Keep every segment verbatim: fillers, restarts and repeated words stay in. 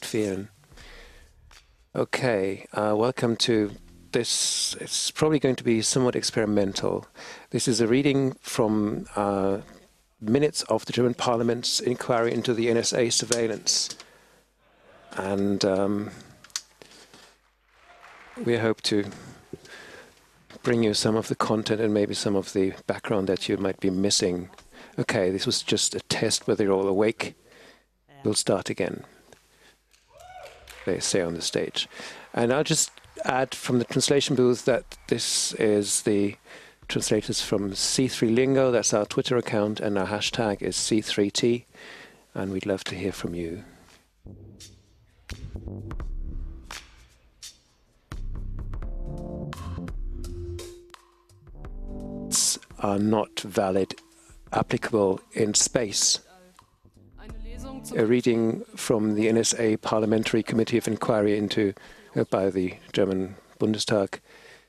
interfere. Okay, uh, welcome to this. It's probably going to be somewhat experimental. This is a reading from uh, minutes of the German Parliament's inquiry into the N S A surveillance. And um, we hope to bring you some of the content and maybe some of the background that you might be missing. Okay, this was just a test whether you're all awake. We'll start again, they say on the stage. And I'll just add from the translation booth that this is the translators from C three Lingo, that's our Twitter account, and our hashtag is C three T, and we'd love to hear from you. Are not valid, applicable in space. A reading from the N S A Parliamentary Committee of Inquiry into uh, by the German Bundestag.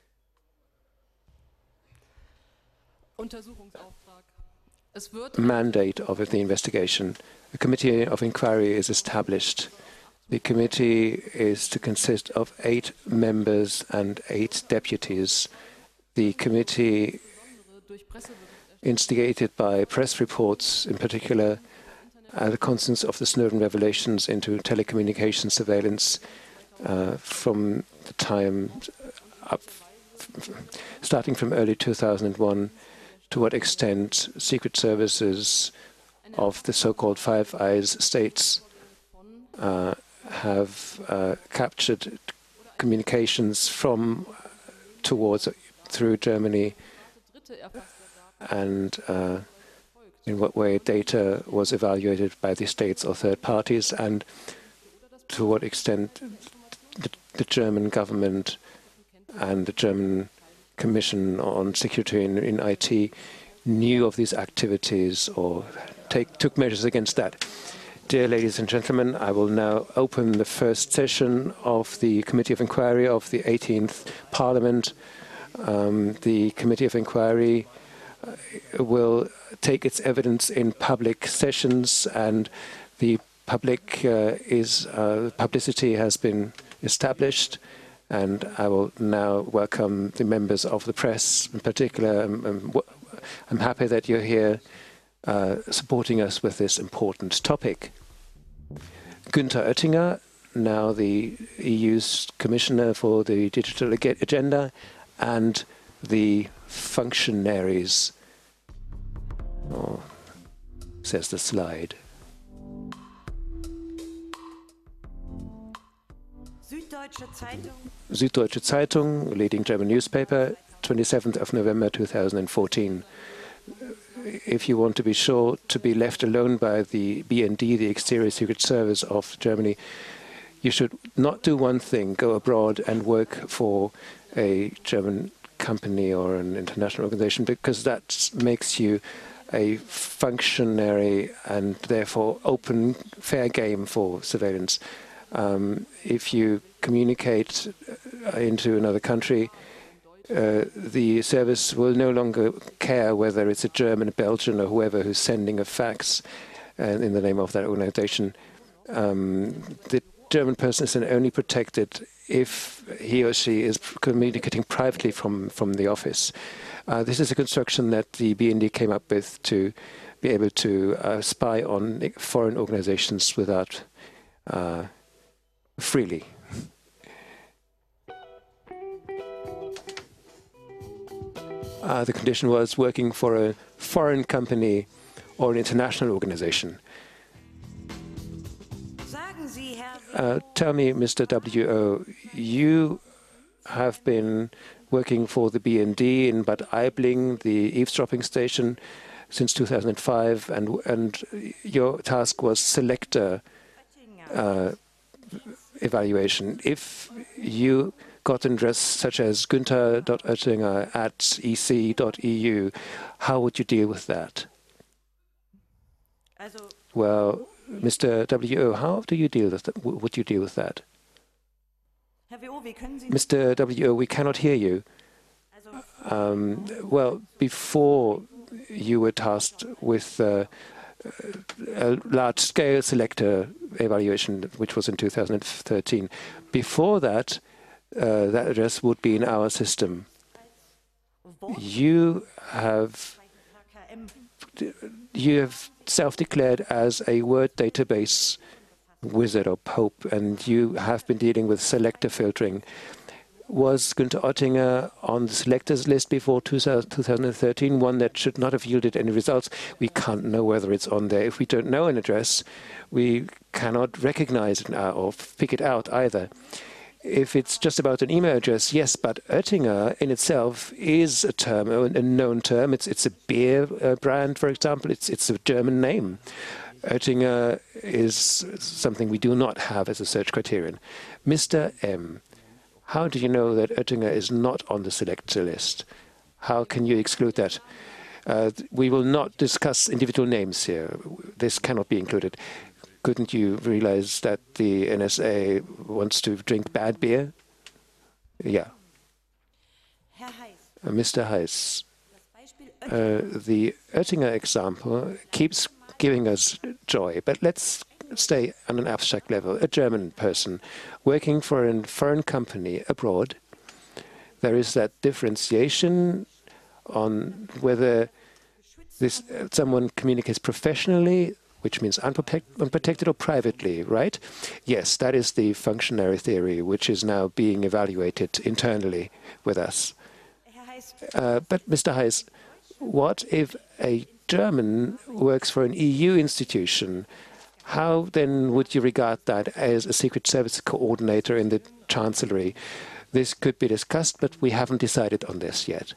Mandate of the investigation. A committee of inquiry is established. The committee is to consist of eight members and eight deputies. The committee, instigated by press reports, in particular, uh, the contents of the Snowden revelations into telecommunications surveillance uh, from the time up, starting from early two thousand one, to what extent secret services of the so-called Five Eyes states uh, have uh, captured communications from towards through Germany, and uh, in what way data was evaluated by the states or third parties, and to what extent the, the German government and the German Commission on Security in, in I T knew of these activities or take, took measures against that. Dear ladies and gentlemen, I will now open the first session of the Committee of Inquiry of the eighteenth Parliament. Um, the Committee of Inquiry uh, will take its evidence in public sessions, and the public uh, is uh, publicity has been established. And I will now welcome the members of the press. In particular, I'm, I'm, I'm happy that you're here uh, supporting us with this important topic. Günther Oettinger, now the E U's Commissioner for the Digital Agenda, and the functionaries, oh, says the slide. Süddeutsche Zeitung, leading German newspaper, twenty-seventh of November two thousand fourteen. If you want to be sure to be left alone by the B N D, the Exterior Secret Service of Germany, you should not do one thing, go abroad and work for a German company or an international organization, because that makes you a functionary and therefore open, fair game for surveillance. Um, if you communicate into another country, uh, the service will no longer care whether it's a German, Belgian, or whoever who's sending a fax uh, in the name of that organization. Um, the German person is only protected if he or she is communicating privately from, from the office. Uh, this is a construction that the B N D came up with to be able to uh, spy on foreign organizations without uh, freely. Uh, the condition was working for a foreign company or an international organization. Uh, tell me, Mister W O, you have been working for the B N D in Bad Aibling, the eavesdropping station, since two thousand five, and, and your task was selector uh, evaluation. If you got an address such as Günther dot Oettinger at e c dot e u, how would you deal with that? Well, Mister W O, how do you deal with that? Would you deal with that? Mister W O, we cannot hear you. Um, well, before you were tasked with uh, a large-scale selector evaluation, which was in two thousand thirteen. Before that, uh, that address would be in our system. You have you have self-declared as a word database wizard or pope, and you have been dealing with selector filtering. Was Günther Oettinger on the selectors list before two thousand thirteen, one that should not have yielded any results? We can't know whether it's on there. If we don't know an address, we cannot recognize it or pick it out either. If it's just about an email address, yes, but Oettinger in itself is a term, a known term. It's it's a beer uh, brand, for example. It's it's a German name. Oettinger is something we do not have as a search criterion. Mister M, how do you know that Oettinger is not on the selector list? How can you exclude that? Uh, we will not discuss individual names here. This cannot be included. Couldn't you realize that the N S A wants to drink bad beer? Yeah. Uh, Mister Heiss, uh, the Oettinger example keeps giving us joy, but let's stay on an abstract level. A German person working for a foreign company abroad, there is that differentiation on whether this uh, someone communicates professionally, which means unprotect, unprotected, or privately, right? Yes, that is the functionary theory, which is now being evaluated internally with us. Uh, but Mister Heiss, what if a German works for an E U institution? How then would you regard that as a Secret Service coordinator in the Chancellery? This could be discussed, but we haven't decided on this yet.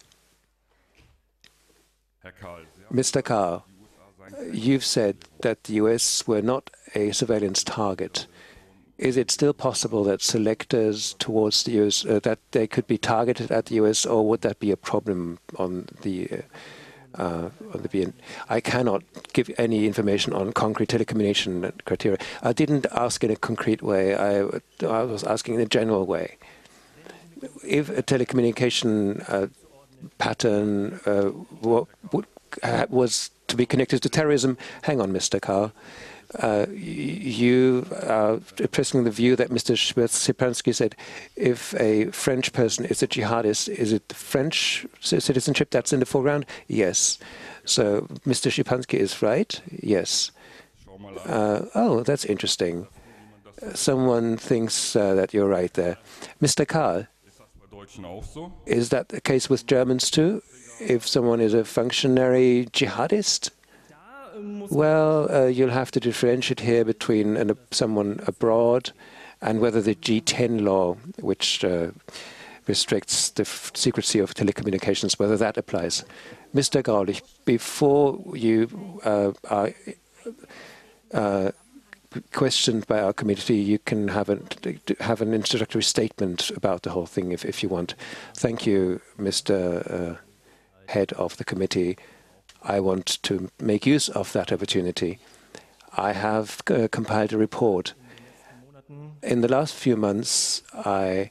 Mister Karl, you've said that the U S were not a surveillance target. Is it still possible that selectors towards the U S, uh, that they could be targeted at the U S, or would that be a problem on the uh, on the B N D? I cannot give any information on concrete telecommunication criteria. I didn't ask in a concrete way. I, I was asking in a general way. If a telecommunication uh, pattern uh, was to be connected to terrorism, hang on, Mister Karl. Uh, you are expressing the view that Mister Szczepanski said, if a French person is a jihadist, is it French citizenship that's in the foreground? Yes. So Mister Szczepanski is right? Yes. Uh, oh, that's interesting. Someone thinks uh, that you're right there. Mister Karl, is that the case with Germans too? If someone is a functionary jihadist? Well, uh, you'll have to differentiate here between an, uh, someone abroad and whether the G ten law, which uh, restricts the f secrecy of telecommunications, whether that applies. Mister Graulich, before you uh, are uh, questioned by our committee, you can have an, have an introductory statement about the whole thing if, if you want. Thank you, Mister Uh, Head of the committee. I want to make use of that opportunity. I have uh, compiled a report. In the last few months, I,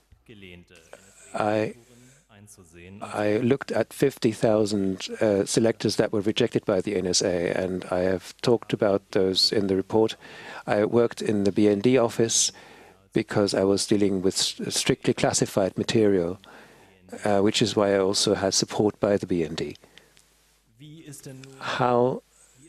I, I looked at fifty thousand uh, selectors that were rejected by the N S A, and I have talked about those in the report. I worked in the B N D office because I was dealing with strictly classified material, uh, which is why I also had support by the B N D. How,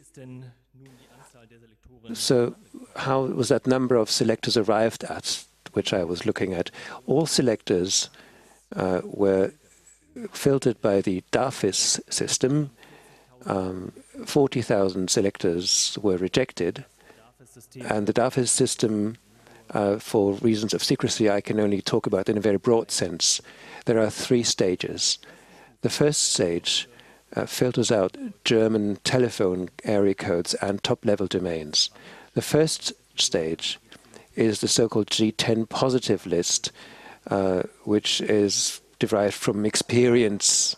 so how was that number of selectors arrived at, which I was looking at? All selectors uh, were filtered by the DAFIS system. Um, forty thousand selectors were rejected. And the DAFIS system, uh, for reasons of secrecy, I can only talk about in a very broad sense. There are three stages. The first stage Uh, filters out German telephone area codes and top-level domains. The first stage is the so-called G ten positive list, uh, which is derived from experience.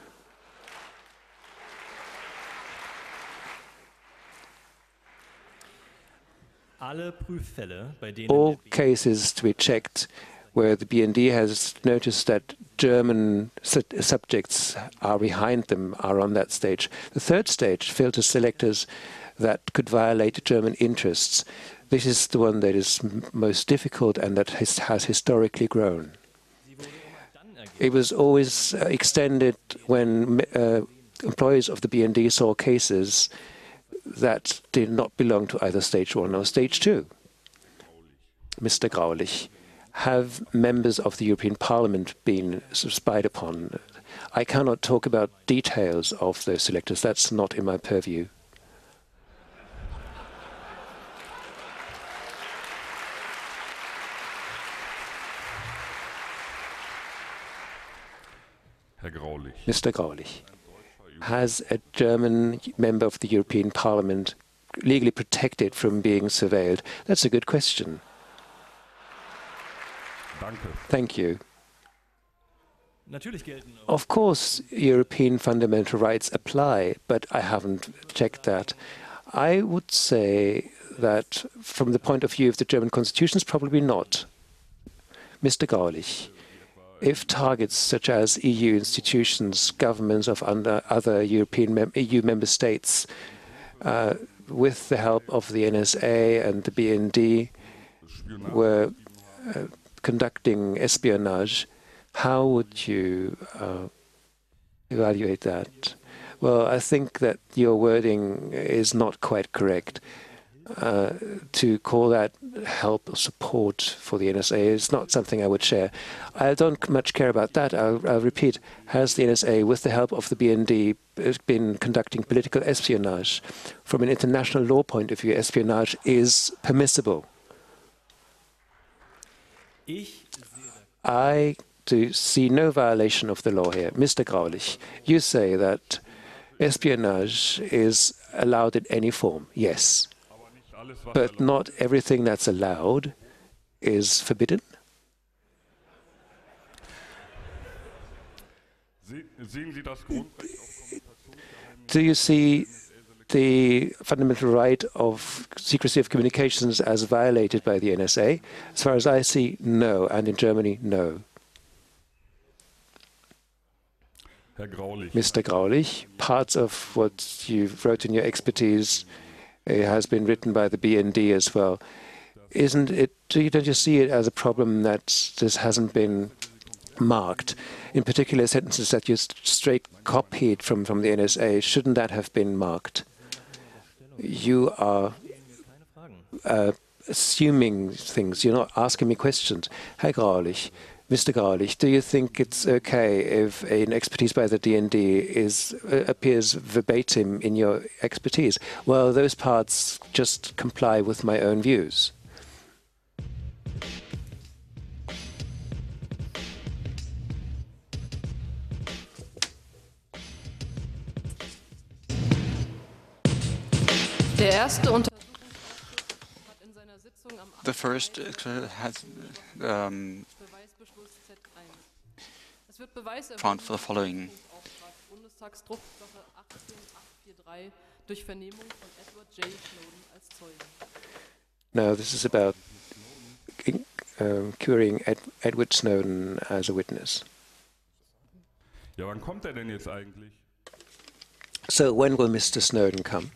All cases to be checked where the B N D has noticed that German su subjects are behind them are on that stage. The third stage filters selectors that could violate German interests. This is the one that is m most difficult and that has, has historically grown. It was always uh, extended when uh, employees of the B N D saw cases that did not belong to either stage one or stage two. Mister Graulich, have members of the European Parliament been spied upon? I cannot talk about details of those selectors. That's not in my purview. Mister Graulich, has a German member of the European Parliament legally protected from being surveilled? That's a good question. Thank you. Of course, European fundamental rights apply, but I haven't checked that. I would say that from the point of view of the German constitution, probably not. Mister Graulich, if targets such as E U institutions, governments of under other European mem E U member states, uh, with the help of the N S A and the B N D, were uh, conducting espionage, how would you uh, evaluate that? Well, I think that your wording is not quite correct. Uh, to call that help or support for the N S A is not something I would share. I don't much care about that. I'll, I'll repeat, has the N S A, with the help of the B N D, been conducting political espionage? From an international law point of view, espionage is permissible. I do see no violation of the law here. Mister Graulich, you say that espionage is allowed in any form. Yes. But not everything that's allowed is forbidden. Do you see the fundamental right of secrecy of communications as violated by the N S A? As far as I see, no. And in Germany, no. Mister Graulich, parts of what you wrote in your expertise it has been written by the B N D as well. Isn't it, don't you see it as a problem that this hasn't been marked? In particular, sentences that you straight copied from, from the N S A, shouldn't that have been marked? You are uh, assuming things. You're not asking me questions. Herr Graulich, Mister Graulich, do you think it's okay if an expertise by the D N D is uh, appears verbatim in your expertise? Well, those parts just comply with my own views. The first uh, has um, found for the following. Now, this is about um, curing Ed Edward Snowden as a witness. So when will Mister Snowden come?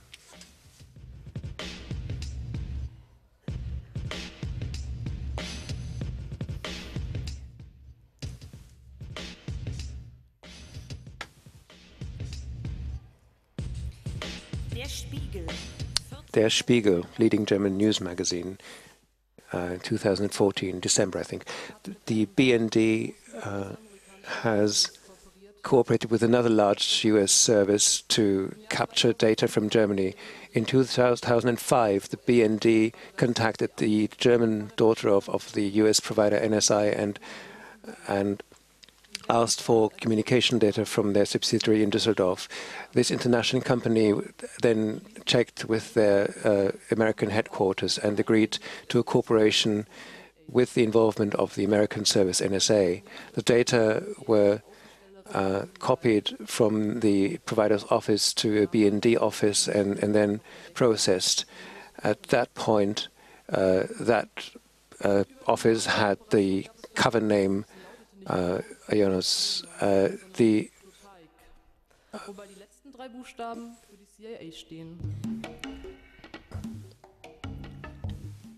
Der Spiegel, leading German news magazine, uh, two thousand fourteen, December, I think. The B N D uh, has cooperated with another large U S service to capture data from Germany. In two thousand five, the B N D contacted the German daughter of, of the U S provider N S I and, and asked for communication data from their subsidiary in Düsseldorf. This international company then checked with their uh, American headquarters and agreed to a cooperation with the involvement of the American service N S A. The data were uh, copied from the provider's office to a B N D office and, and then processed. At that point, uh, that uh, office had the cover name Uh, Ionos, uh, the wobei die letzten drei Buchstaben für die C I A stehen.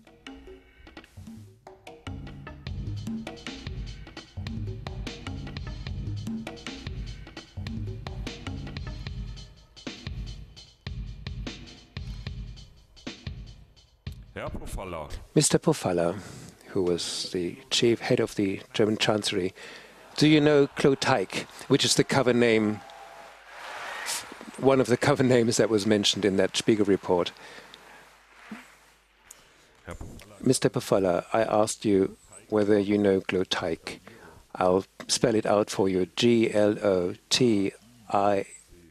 Mister Pofalla, who was the chief head of the German Chancellery, do you know Claude Teich, which is the cover name, one of the cover names that was mentioned in that Spiegel report? Mister Pofalla, I asked you whether you know Claude Teich. I'll spell it out for you. G L O T I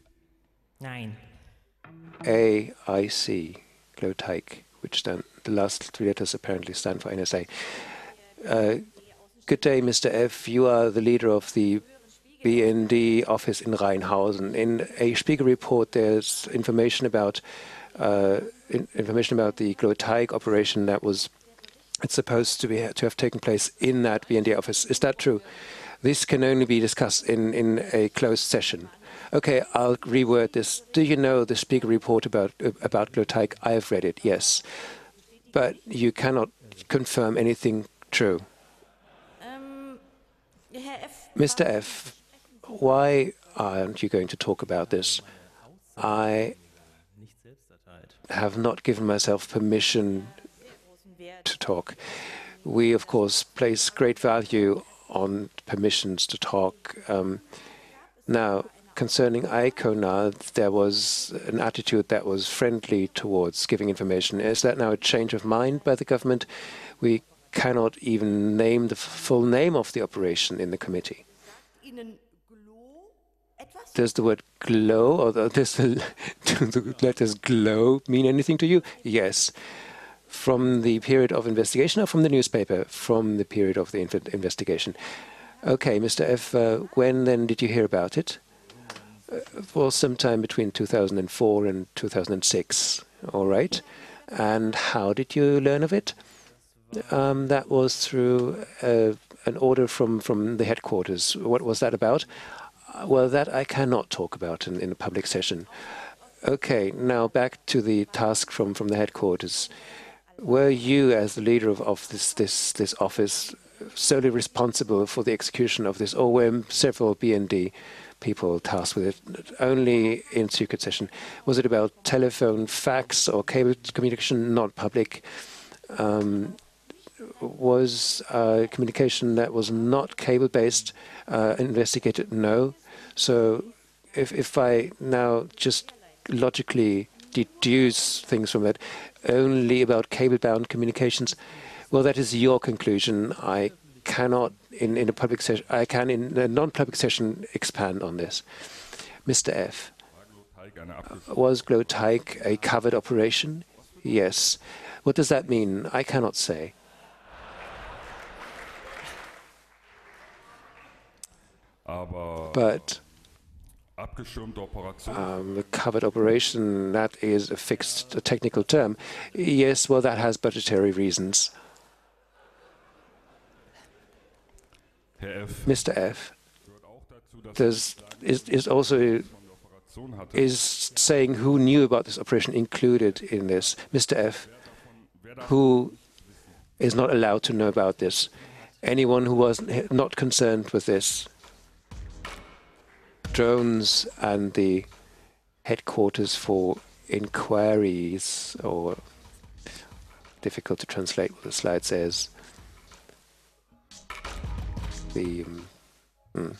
A I C. Claude Teich, which stand, the last three letters apparently stand for N S A. Uh, good day, Mister F. You are the leader of the B N D office in Rheinhausen. In a Spiegel report, there's information about uh, in, information about the Claude Teich operation that was it's supposed to be to have taken place in that B N D office. Is that true? This can only be discussed in in a closed session. Okay, I'll reword this. Do you know the Spiegel report about uh, about Claude Teich? I have read it. Yes, but you cannot confirm anything true. Um, Mister F, why aren't you going to talk about this? I have not given myself permission to talk. We, of course, place great value on permissions to talk. Um, now, concerning ICONA, there was an attitude that was friendly towards giving information. Is that now a change of mind by the government? We cannot even name the full name of the operation in the committee. Does the word glow, or the, does the, do the letters glow mean anything to you? Yes. From the period of investigation or from the newspaper? From the period of the investigation. Okay, Mister F, uh, when then did you hear about it? Uh, well, sometime between two thousand four and two thousand six. All right. And how did you learn of it? Um, that was through uh, an order from, from the headquarters. What was that about? Uh, well, that I cannot talk about in, in a public session. Okay, now back to the task from, from the headquarters. Were you, as the leader of, of this, this, this office, solely responsible for the execution of this, or were several B N D people tasked with it, only in secret session? Was it about telephone, fax, or cable communication, not public? Um, was uh, communication that was not cable-based uh, investigated? No. So if, if I now just logically deduce things from that, only about cable-bound communications, well, that is your conclusion. I cannot, in, in a public session, I can, in a non-public session, expand on this. Mister F, was Claude Teich a covered operation? Yes. What does that mean? I cannot say. But um, the covered operation, that is a fixed a technical term. Yes, well, that has budgetary reasons. Mister F, does, is, is also is saying who knew about this operation included in this. Mister F, who is not allowed to know about this? Anyone who was not concerned with this? Drones and the headquarters for inquiries, or difficult to translate what the slide says. The um, hmm.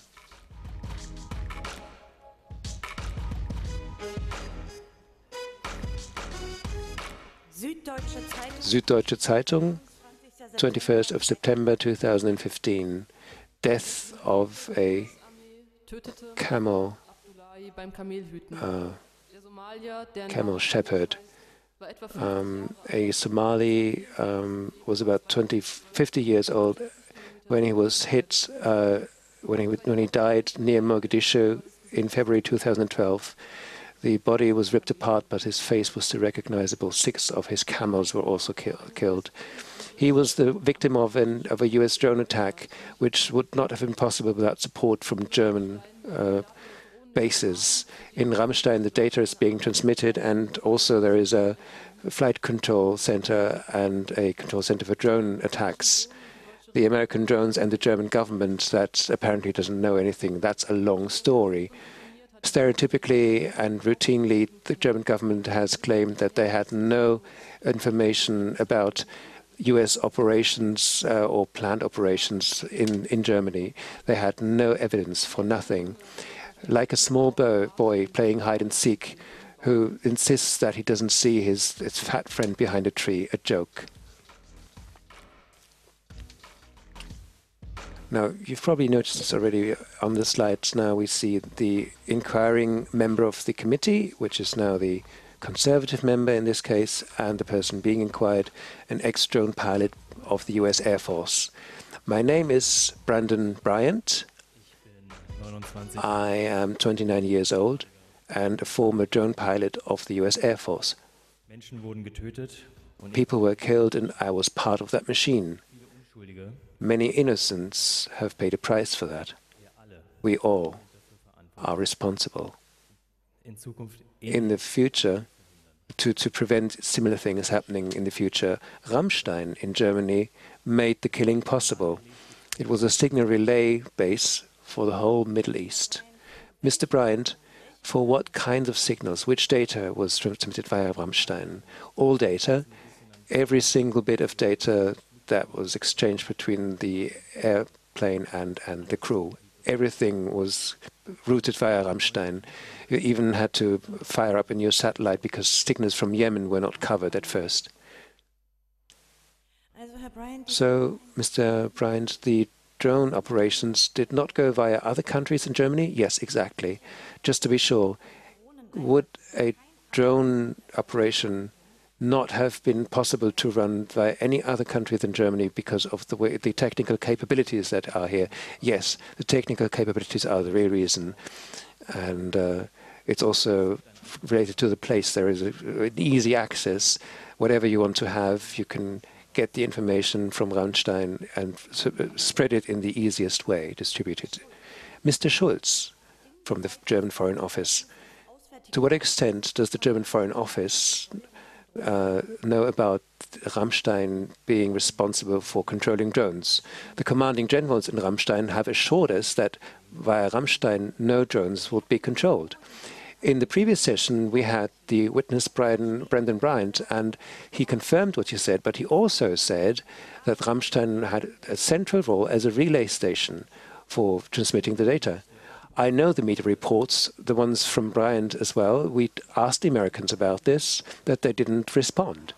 Süddeutsche Zeitung, twenty-first of September two thousand fifteen. Death of a camel, uh, camel shepherd. Um, a Somali um, was about twenty, fifty years old when he was hit, uh, when he when he died near Mogadishu in February two thousand twelve. The body was ripped apart, but his face was still recognizable. Six of his camels were also ki killed. He was the victim of, an, of a U S drone attack, which would not have been possible without support from German uh, bases. In Ramstein, the data is being transmitted, and also there is a flight control center and a control center for drone attacks. The American drones and the German government that apparently doesn't know anything. That's a long story. Stereotypically and routinely, the German government has claimed that they had no information about U S operations uh, or planned operations in, in Germany. They had no evidence for nothing. Like a small bo boy playing hide and seek who insists that he doesn't see his, his fat friend behind a tree, a joke. Now, you've probably noticed this already on the slides. Now we see the inquiring member of the committee, which is now the conservative member in this case, and the person being inquired, an ex-drone pilot of the U S Air Force. My name is Brandon Bryant. I am twenty-nine years old and a former drone pilot of the U S Air Force. People were killed and I was part of that machine. Many innocents have paid a price for that. We all are responsible. In the future, to, to prevent similar things happening in the future, Ramstein in Germany made the killing possible. It was a signal relay base for the whole Middle East. Mister Bryant, for what kinds of signals, which data was transmitted via Ramstein? All data, every single bit of data that was exchanged between the airplane and, and the crew. Everything was routed via Ramstein. You even had to fire up a new satellite because signals from Yemen were not covered at first. So, Mister Bryant, the drone operations did not go via other countries in Germany? Yes, exactly. Just to be sure, would a drone operation not have been possible to run via any other country than Germany because of the way the technical capabilities that are here? Yes, the technical capabilities are the real reason, and uh, it's also related to the place. There is a, an easy access. Whatever you want to have, you can get the information from Ramstein and spread it in the easiest way, distribute it. Mister Schulz, from the German Foreign Office, to what extent does the German Foreign Office Uh, know about Ramstein being responsible for controlling drones? The commanding generals in Ramstein have assured us that via Ramstein no drones would be controlled. In the previous session we had the witness Brian, Brandon Bryant, and he confirmed what you said, but he also said that Ramstein had a central role as a relay station for transmitting the data. I know the media reports, the ones from Bryant as well. We asked the Americans about this, but they didn't respond.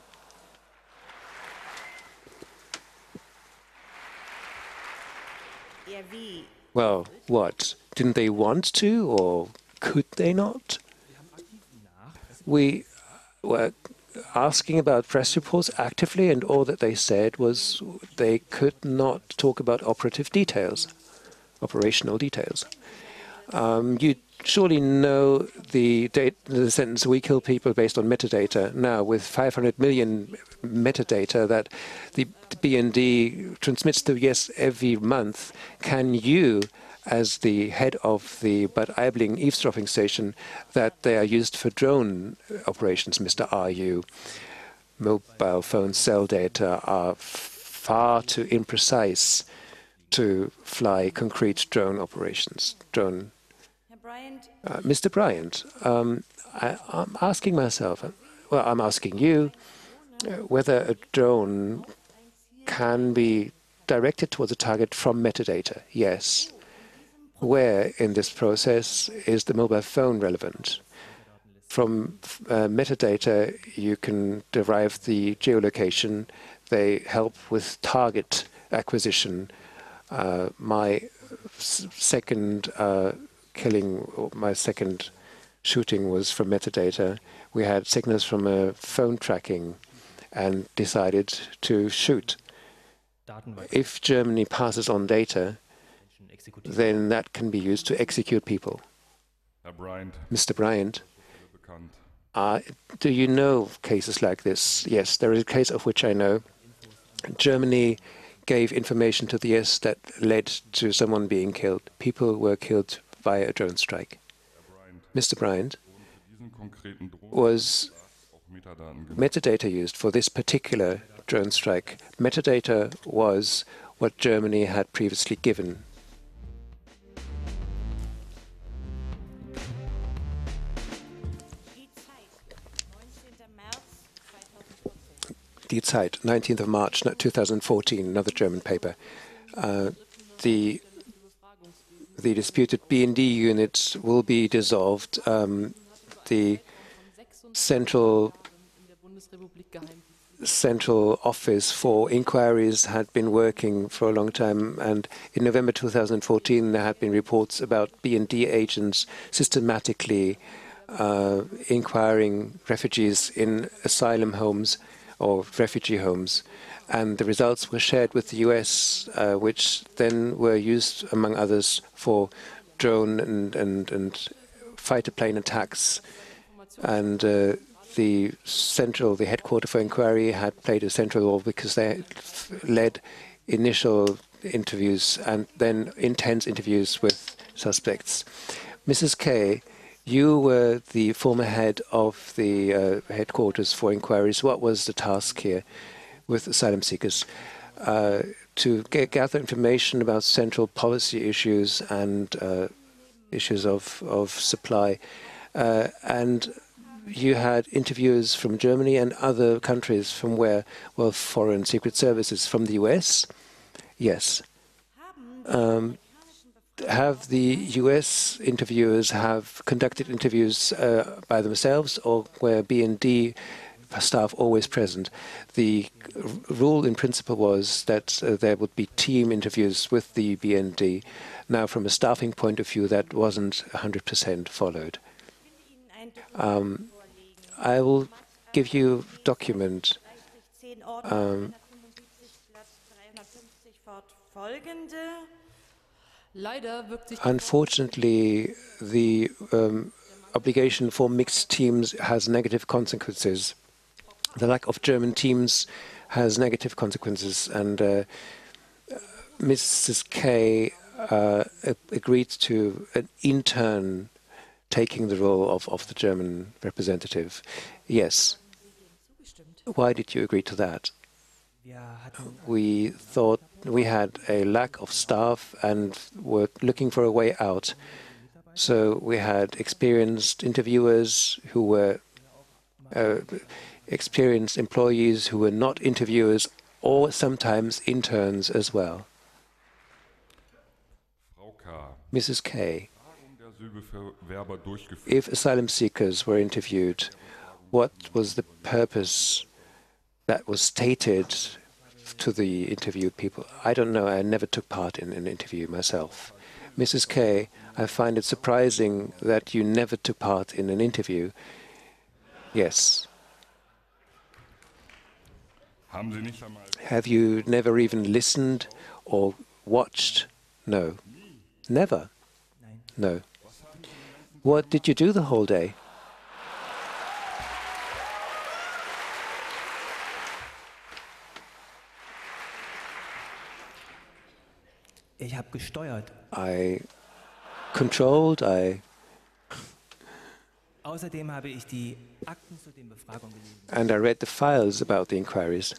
Well, what? Didn't they want to, or could they not? We were asking about press reports actively, and all that they said was they could not talk about operative details, operational details. Um, you surely know the, date, the sentence, we kill people based on metadata. Now, with five hundred million metadata that the B N D transmits to U S every month, can you, as the head of the Bad Aibling eavesdropping station, that they are used for drone operations, Mister R U, mobile phone cell data are far too imprecise to fly concrete drone operations, drone. Uh, Mister Bryant, um, I, I'm asking myself, well, I'm asking you, uh, whether a drone can be directed towards a target from metadata. Yes. Where in this process is the mobile phone relevant? From uh, metadata, you can derive the geolocation. They help with target acquisition. Uh, my second uh, killing, or my second shooting was from metadata. We had signals from a phone tracking and decided to shoot. If Germany passes on data, then that can be used to execute people. Mister Bryant, uh, do you know cases like this? Yes, there is a case of which I know. Germany gave information to the U S that led to someone being killed. People were killed via a drone strike. Mister Bryant, was metadata used for this particular drone strike? Metadata was what Germany had previously given. Die Zeit, nineteenth of March two thousand fourteen, another German paper. Uh, the the disputed B and D unit will be dissolved. Um, the central central office for inquiries had been working for a long time, and in November two thousand fourteen there had been reports about B and D agents systematically uh, inquiring refugees in asylum homes or refugee homes, and the results were shared with the U S, uh, which then were used, among others, for drone and and, and fighter plane attacks. And uh, the central, the headquarter for inquiry had played a central role because they led initial interviews and then intense interviews with suspects. Missus Kay, you were the former head of the uh, headquarters for inquiries. What was the task here with asylum seekers? Uh, to get, gather information about central policy issues and uh, issues of, of supply. Uh, and you had interviewers from Germany and other countries from where? Well, foreign secret services. From the U S? Yes. Um, have the U S interviewers have conducted interviews uh, by themselves, or were B and D staff always present? The rule in principle was that uh, there would be team interviews with the B and D. Now, from a staffing point of view, that wasn't one hundred percent followed. Um, I will give you a document. Um, Unfortunately, the um, obligation for mixed teams has negative consequences. The lack of German teams has negative consequences, and uh, Missus Kay uh, agreed to an intern taking the role of, of the German representative. Yes. Why did you agree to that? We thought we had a lack of staff and were looking for a way out. So we had experienced interviewers who were uh, experienced employees who were not interviewers, or sometimes interns as well. Missus Kay, if asylum seekers were interviewed, what was the purpose that was stated to the interviewed people? I don't know. I never took part in an interview myself. Missus Kay, I find it surprising that you never took part in an interview. Yes. Have you never even listened or watched? No. Never? No. What did you do the whole day? I controlled, I and I read the files about the inquiries.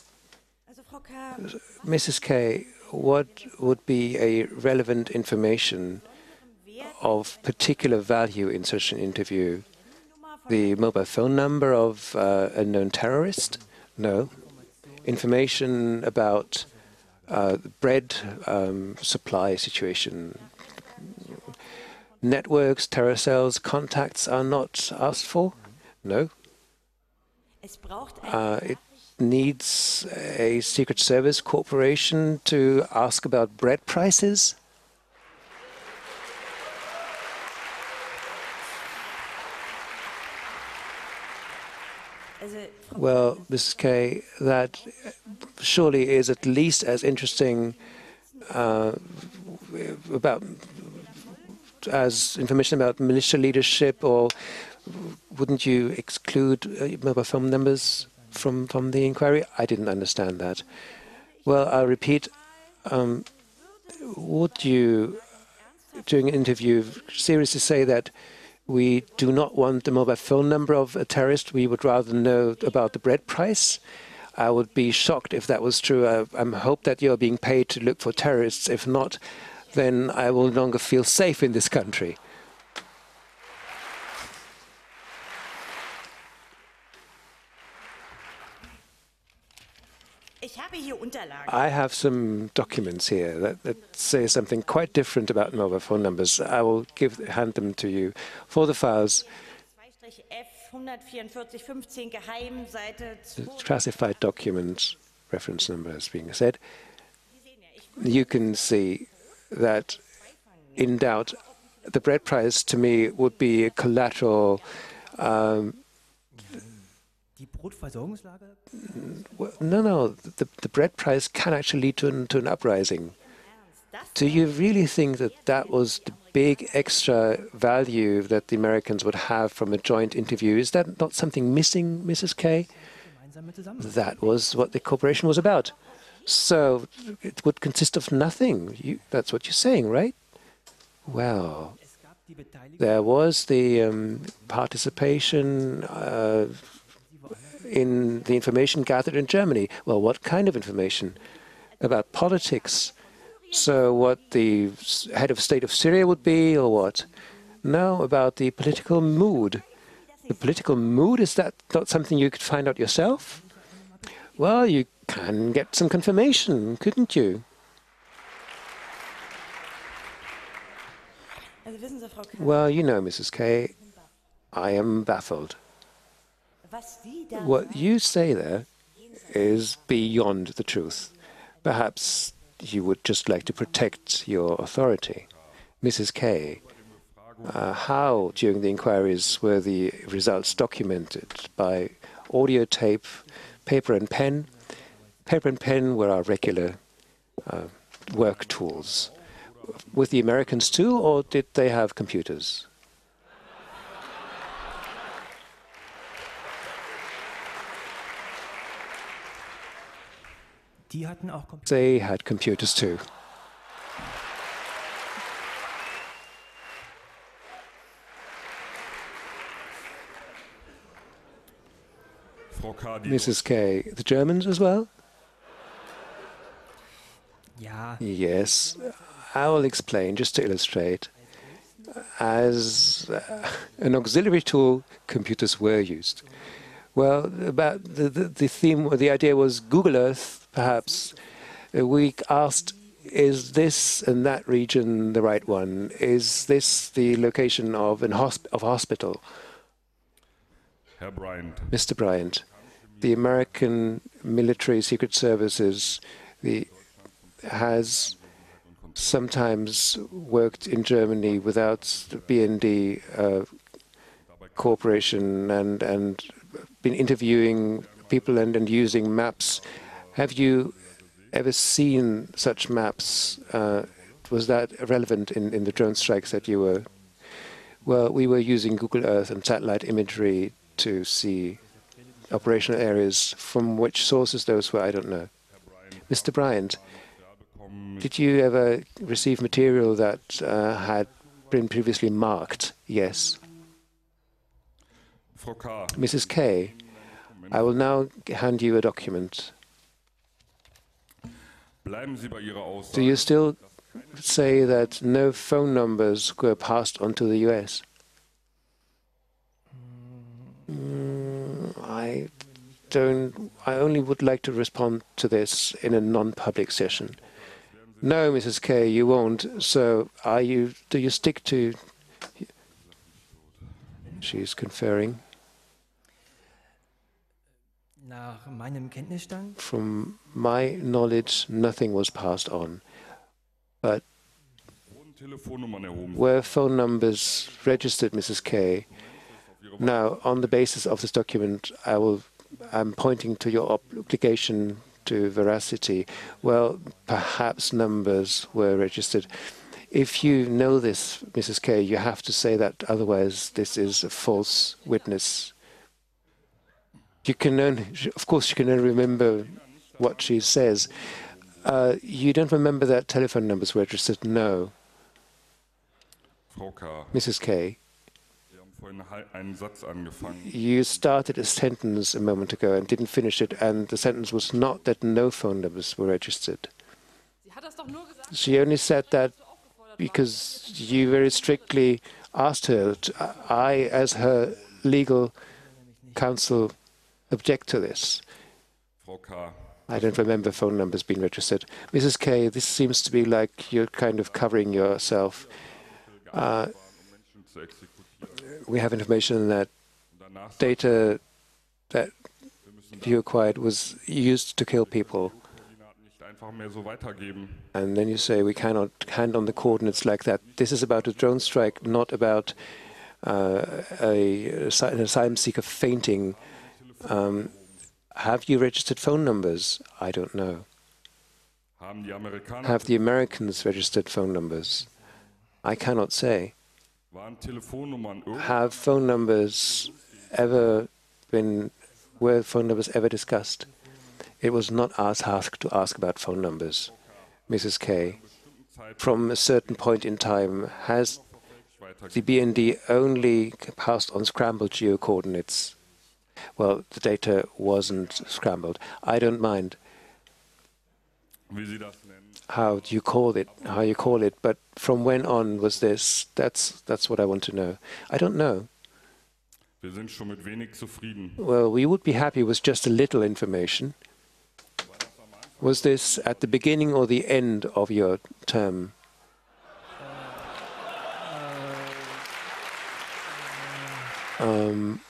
Missus Kay, what would be a relevant information of particular value in such an interview? The mobile phone number of uh, a known terrorist? No. Information about uh, the bread um, supply situation. Networks, terror contacts are not asked for? No. Uh, it needs a Secret Service corporation to ask about bread prices? Well, Missus Kay, that surely is at least as interesting uh, about as information about militia leadership, or wouldn't you exclude uh, mobile phone numbers from, from the inquiry? I didn't understand that. Well, I'll repeat. Um, would you, during an interview, seriously say that we do not want the mobile phone number of a terrorist, we would rather know about the bread price? I would be shocked if that was true. I, I hope that you're being paid to look for terrorists. If not, then I will no longer feel safe in this country. I have some documents here that, that say something quite different about mobile phone numbers. I will give hand them to you. For the files, the classified document reference number is being said. You can see that, in doubt, the bread price to me would be a collateral. Um, well, no, no, the, the bread price can actually lead to an, to an uprising. Do you really think that that was the big extra value that the Americans would have from a joint interview? Is that not something missing, Missus Kay? That was what the cooperation was about. So it would consist of nothing. You, that's what you're saying, right? Well, there was the um, participation uh, in the information gathered in Germany. Well, what kind of information? About politics. So what the head of state of Syria would be, or what? No, about the political mood. The political mood, is that not something you could find out yourself? Well, you can get some confirmation, couldn't you? Well, you know, Missus Kay, I am baffled. What you say there is beyond the truth. Perhaps you would just like to protect your authority. Missus Kay, uh, how during the inquiries were the results documented? By audio tape, paper and pen? Paper and pen were our regular uh, work tools. With the Americans too, or did they have computers? They had computers too. Missus Kay, the Germans as well? Yes, I will explain, just to illustrate. As uh, an auxiliary tool, computers were used. Well, about the, the, the theme, the idea was Google Earth, perhaps. Uh, we asked, is this and that region the right one? Is this the location of an hosp of a hospital? Herr Bryant. Mister Bryant, the American military secret services the, has sometimes worked in Germany without the B N D uh, cooperation and, and been interviewing people and, and using maps. Have you ever seen such maps? Uh, was that relevant in, in the drone strikes that you were? Well, we were using Google Earth and satellite imagery to see operational areas. From which sources those were, I don't know. Mister Bryant, did you ever receive material that uh, had been previously marked? Yes. Missus Kay, I will now hand you a document. Do you still say that no phone numbers were passed on to the U S? Mm, I don't. I only would like to respond to this in a non-public session. No, Missus Kay, you won't. So, are you? Do you stick to? She's conferring. From my knowledge, nothing was passed on. But were phone numbers registered, Missus Kay? Now, on the basis of this document, I will. I'm pointing to your obligation to veracity. Well, perhaps numbers were registered. If you know this, Missus Kay, you have to say that. Otherwise, this is a false witness. You can only, of course, you can only remember what she says. Uh, you don't remember that telephone numbers were registered? No. Missus Kay, you started a sentence a moment ago and didn't finish it, and the sentence was not that no phone numbers were registered. She only said that because you very strictly asked her. To, I, as her legal counsel, object to this. I don't remember phone numbers being registered. Missus Kay, this seems to be like you're kind of covering yourself. Uh, we have information that data that you acquired was used to kill people. And then you say we cannot hand on the coordinates like that. This is about a drone strike, not about uh, a, an asylum seeker fainting. Um, have you registered phone numbers? I don't know. Have the Americans registered phone numbers? I cannot say. Have phone numbers ever been, were phone numbers ever discussed? It was not us asked to ask about phone numbers. Missus Kay, from a certain point in time, has the B N D only passed on scrambled geocoordinates? Well, the data wasn't scrambled. I don't mind how you call it, how you call it, but from when on was this? That's that's what I want to know. I don't know. Well, we would be happy with just a little information. Was this at the beginning or the end of your term? Um,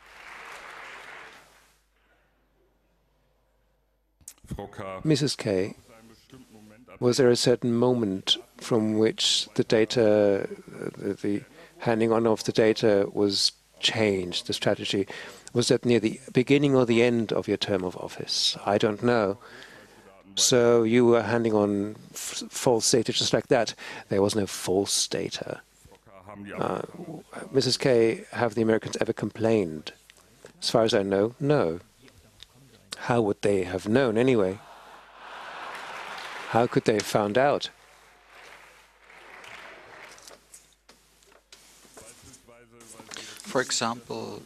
Missus Kay, was there a certain moment from which the data, the, the handing on of the data was changed, the strategy? Was that near the beginning or the end of your term of office? I don't know. So you were handing on f false data just like that. There was no false data. Uh, Missus Kay, have the Americans ever complained? As far as I know, no. How would they have known anyway? How could they have found out? For example,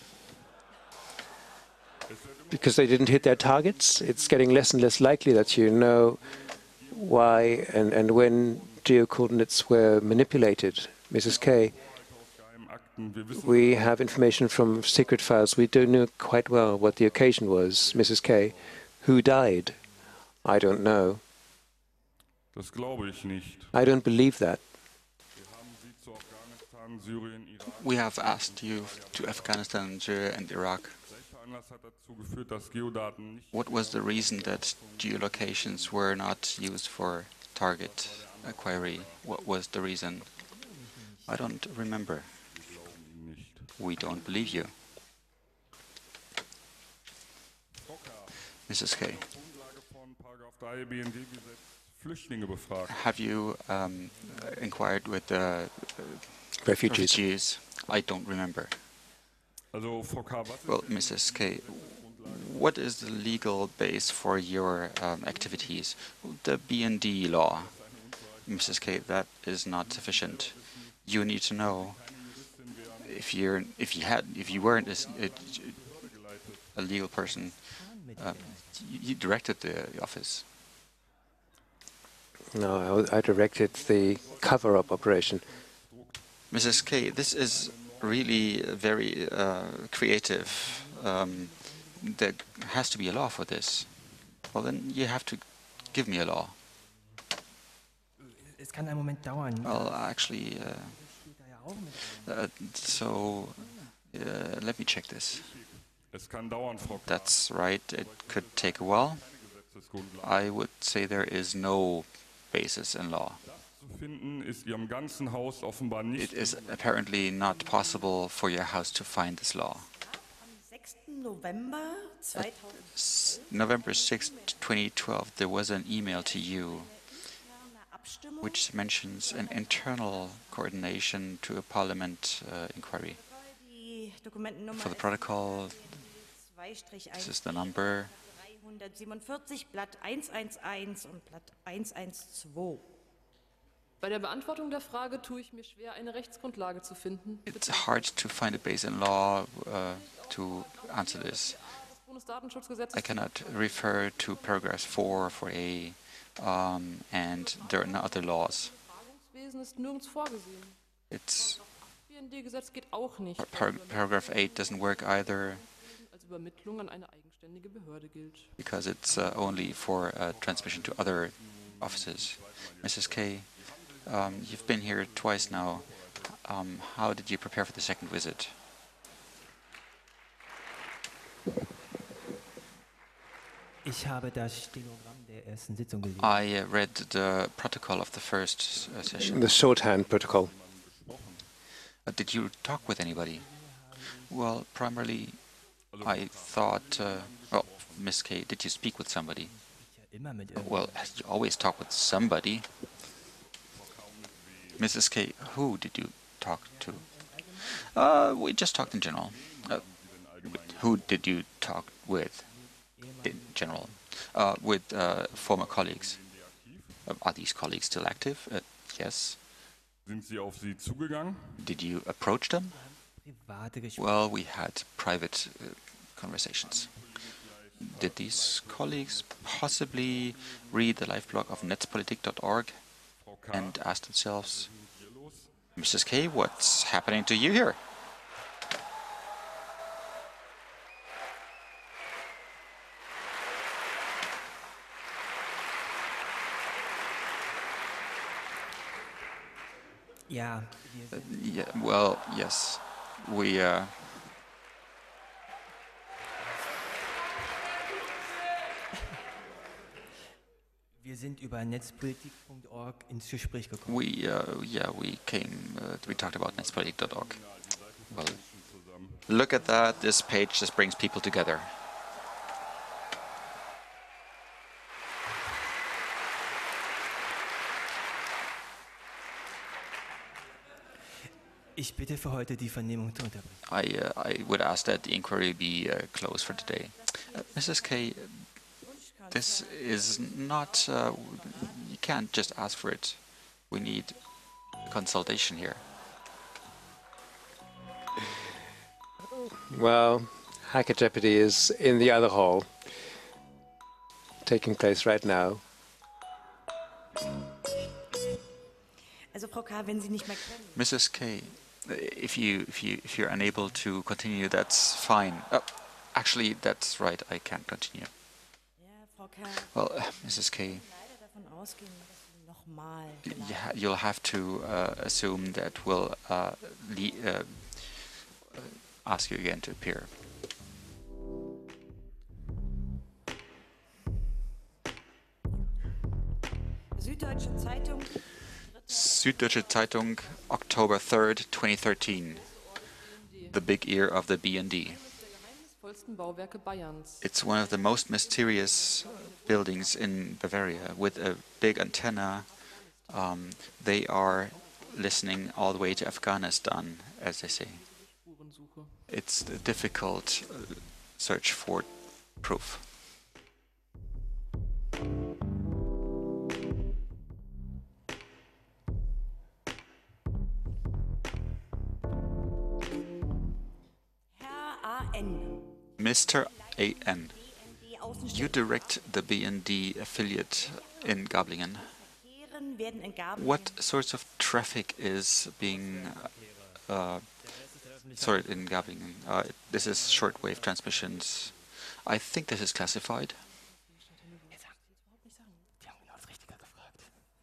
because they didn't hit their targets, it's getting less and less likely that you know why and, and when geocoordinates were manipulated. Missus Kay, we have information from secret files. We don't know quite well what the occasion was. Missus Kay, who died? I don't know. I don't believe that. We have asked you to Afghanistan, Syria and Iraq. What was the reason that geolocations were not used for target query? What was the reason? I don't remember. We don't believe you. Missus Kay, have you um, inquired with the uh, Refugees. refugees? I don't remember. Well, Missus Kay, what is the legal base for your um, activities? The B N D law. Missus Kay, that is not sufficient. You need to know if you're if you had if you weren't a, a legal person, uh, you directed the office. No, I, I directed the cover-up operation. Missus Kay, this is really very uh, creative. Um, there has to be a law for this. Well, then you have to give me a law. Es kann einen Moment dauern. Well, actually, uh, uh, so uh, let me check this. That's right. It could take a while. I would say there is no basis in law. It is apparently not possible for your house to find this law. November sixth, twenty twelve, there was an email to you which mentions an internal coordination to a parliament uh, inquiry. For the protocol, this is the number. Blatt hundertsiebenundvierzig und Blatt hundertzwölf. Bei der Beantwortung der Frage tue ich mir schwer, eine Rechtsgrundlage zu finden. It's hard to find a base in law uh, to answer this. I cannot refer to paragraph four for A, um, and there are no other laws. It's par paragraph eight doesn't work either. Übermittlung an eine eigenständige Behörde gilt. because it's uh, only for uh, transmission to other offices. Missus Kay, um, you've been here twice now. Um, how did you prepare for the second visit? Ich habe das Stenogramm der ersten Sitzung gelesen. I uh, read the protocol of the first uh, session. The shorthand protocol. Uh, did you talk with anybody? Well, primarily, I thought, uh, well, Miss Kay, did you speak with somebody? Ja, immer mit irgend- Well, you always talk with somebody. Missus Kay, who did you talk to? Uh, we just talked in general. Uh, who did you talk with in general? Uh, with uh, former colleagues. Uh, are these colleagues still active? Uh, yes. Sind Sie auf Sie zugegangen? Did you approach them? private Gespräche. Well, we had private uh, conversations. Did these colleagues possibly read the live blog of netzpolitik dot org Frau K., and ask themselves, hier los? Missus Kay, what's happening to you here? Ja, wir Uh, sind, yeah, well, yes, we. Uh, wir sind über netzpolitik punkt org ins Gespräch gekommen. we, uh, yeah, we came. Uh, we talked about netzpolitik dot org. Well, look at that. This page just brings people together. Ich bitte für heute die Vernehmung zu unterbrechen. I, uh, I would ask that the inquiry be uh, closed for today. Uh, Missus Kay, this is not. Uh, you can't just ask for it. We need consultation here. Well, Hacker Jeopardy is in the other hall, taking place right now. Also Frau K., wenn Sie nicht mehr können. Missus Kay, if you if you if you're unable to continue, that's fine. Oh, actually, that's right. I can't continue. Ja, Frau K., Well, uh, Missus Kay, leider davon ausgehen, dass Sie nochmal. yeah, you'll have to uh, assume that we'll uh, le uh, ask you again to appear. Süddeutsche Zeitung, Süddeutsche Zeitung, October third, twenty thirteen. The big ear of the B N D. Eines der geheimnisvollsten Bauwerke Bayerns. It's one of the most mysterious buildings in Bavaria with a big antenna. Um, they are listening all the way to Afghanistan, as they say. Spurensuche. It's a difficult uh, search for proof. Herr A N. Mister A N, Die you Außenstelle direct the B N D affiliate in Gablingen. Verkehren werden in Gaben. What sorts of traffic is being uh, sorry, in Gablingen? Uh, this is shortwave transmissions. I think this is classified. Die haben genau das Richtige gefragt.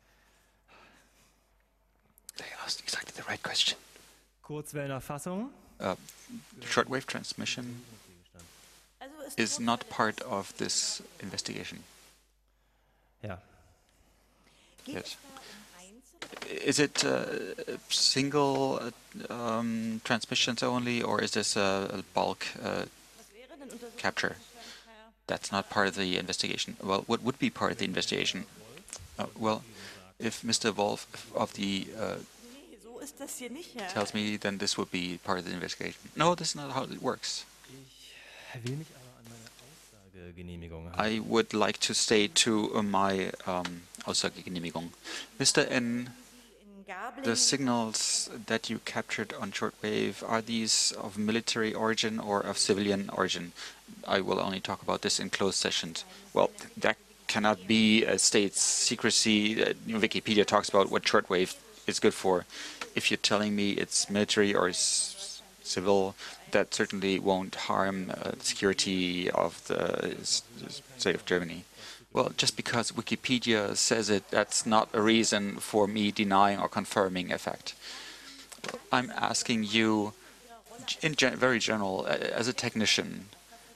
They asked exactly the right question. Kurzwellenerfassung. Uh, shortwave transmission Also ist is not part of this investigation. Ja. Geht Yes. es da einzelne Is it uh, single uh, um, transmissions only, or is this a, a bulk uh, Was wäre denn unter capture? Herr? That's not part of the investigation. Well, what would be part of the investigation? Uh, well, if Mister Wolf of the uh, Nee, so ist das hier nicht, Herr. tells me, then this would be part of the investigation. No, this is not how it works. Ich will mich aber an meine Aussagegenehmigung halten. I would like to stay to uh, my um, Aussagegenehmigung. Mister N, In Gabling the signals that you captured on shortwave, are these of military origin or of civilian origin? I will only talk about this in closed sessions. Well, that cannot be a state secrecy. Uh, Wikipedia talks about what shortwave is good for. If you're telling me it's military or s civil, that certainly won't harm uh, the security of the state of Germany. Well, just because Wikipedia says it, that's not a reason for me denying or confirming a fact. I'm asking you, in gen very general, uh, as a technician,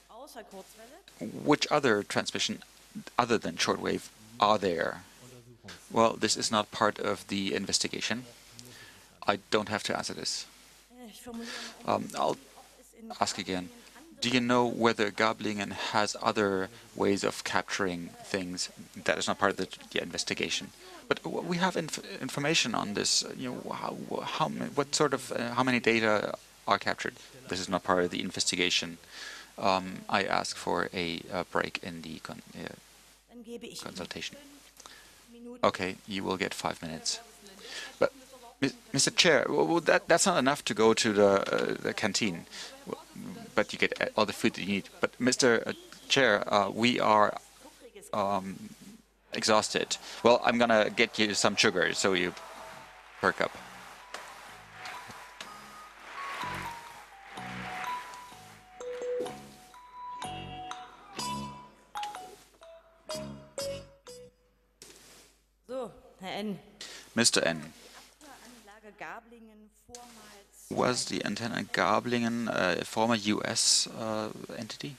which other transmission other than shortwave are there? Well, this is not part of the investigation. I don't have to answer this. Um, I'll ask again. Do you know whether Gablingen has other ways of capturing things that is not part of the, the investigation? But we have inf information on this. You know, how, how, what sort of, uh, how many data are captured? This is not part of the investigation. Um, I ask for a, a break in the con uh, consultation. Okay, you will get five minutes. But, Mister Chair, well, that, that's not enough to go to the, uh, the canteen. But you get all the food that you need. But, Mister Chair, uh, we are um, exhausted. Well, I'm going to get you some sugar so you perk up. So, Herr N. Mister N. Was the antenna Gablingen uh, a former U S uh, entity?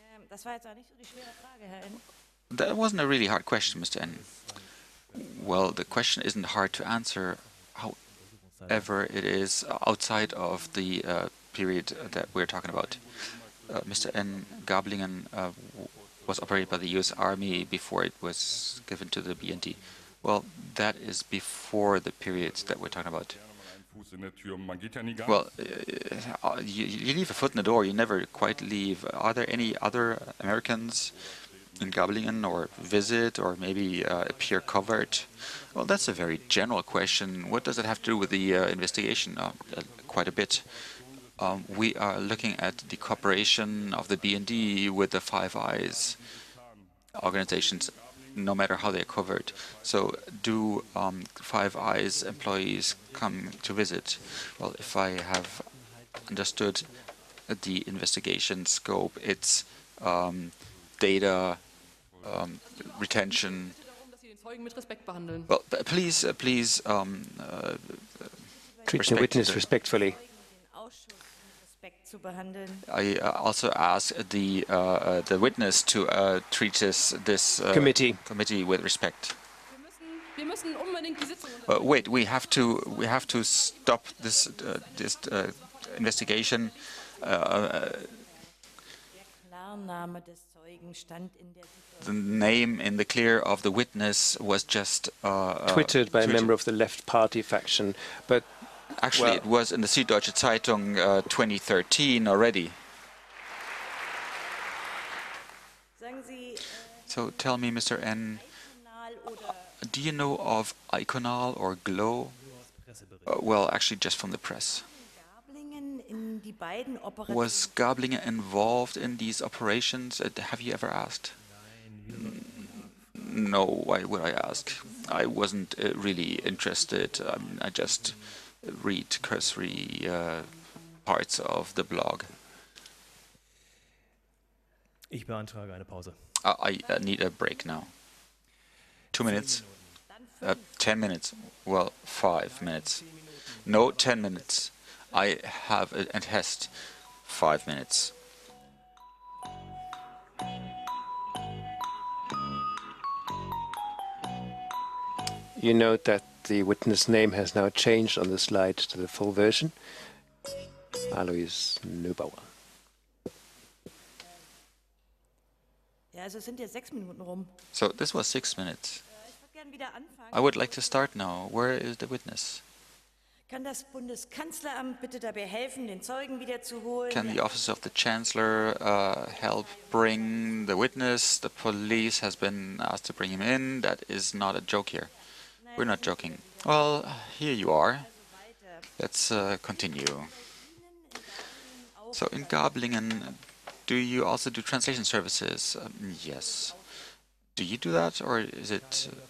That wasn't a really hard question, Mister N. Well, the question isn't hard to answer. However, it is outside of the uh, period that we're talking about. Uh, Mister N. Gablingen uh, was operated by the U S Army before it was given to the B N D. Well, that is before the periods that we're talking about. Well, uh, you, you leave a foot in the door, you never quite leave. Are there any other Americans in Gablingen or visit or maybe uh, appear covered? Well, that's a very general question. What does it have to do with the uh, investigation? Uh, uh, quite a bit. Um, we are looking at the cooperation of the B N D with the Five Eyes organizations, no matter how they're covered. So do um, Five Eyes employees come to visit? Well, if I have understood the investigation scope, it's um, data um, retention. Well, please, uh, please um, uh, treat the witness the respectfully. I uh, also ask the uh, uh, the witness to uh, treat this this uh, committee committee with respect. Uh, wait, we have to we have to stop this uh, this uh, investigation. Uh, the name in the clear of the witness was just uh, twittered by uh, a member of the left party faction, but. Actually, well, it was in the Süddeutsche Zeitung uh, twenty thirteen already. So tell me, Mister N, do you know of Iconal or Glow? Uh, well, actually, just from the press. Was Gablingen involved in these operations? Uh, have you ever asked? No, why would I ask? I wasn't uh, really interested. Um, I just read cursory uh, parts of the blog. Ich beantrage eine Pause. Uh, I uh, need a break now. Two minutes? Uh, ten minutes? Well, five minutes. No, ten minutes. I have a, a test. Five minutes. You note that the witness name has now changed on the slide to the full version. Alois Neubauer. So this was six minutes. I would like to start now. Where is the witness? Kann das Bundeskanzleramt bitte dabei helfen, den Zeugen wiederzuholen? Can the Office of the Chancellor uh, help bring the witness? The police has been asked to bring him in. That is not a joke here. We're not joking. Well, here you are. Let's uh, continue. So in Gablingen, do you also do translation services? Um, yes. Do you do that, or is it... Uh,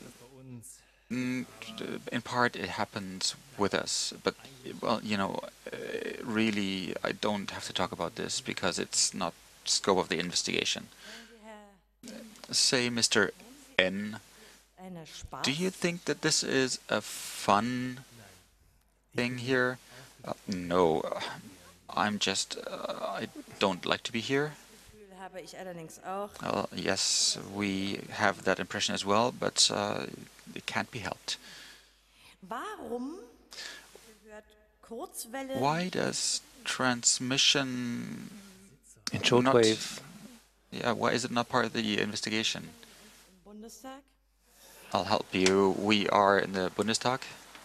in part, it happens with us, but, well, you know, uh, really, I don't have to talk about this because it's not scope of the investigation. Say, Mister N, Eine Spaß. do you think that this is a fun thing here? Uh, no, uh, I'm just, uh, I don't like to be here. Gefühl habe ich allerdings auch. Well, yes, we have that impression as well, but uh, it can't be helped. Warum gehört Kurzwelle Why does transmission In not, shortwave, yeah, why is it not part of the investigation? im Bundestag? I'll help you. We are in the Bundestag.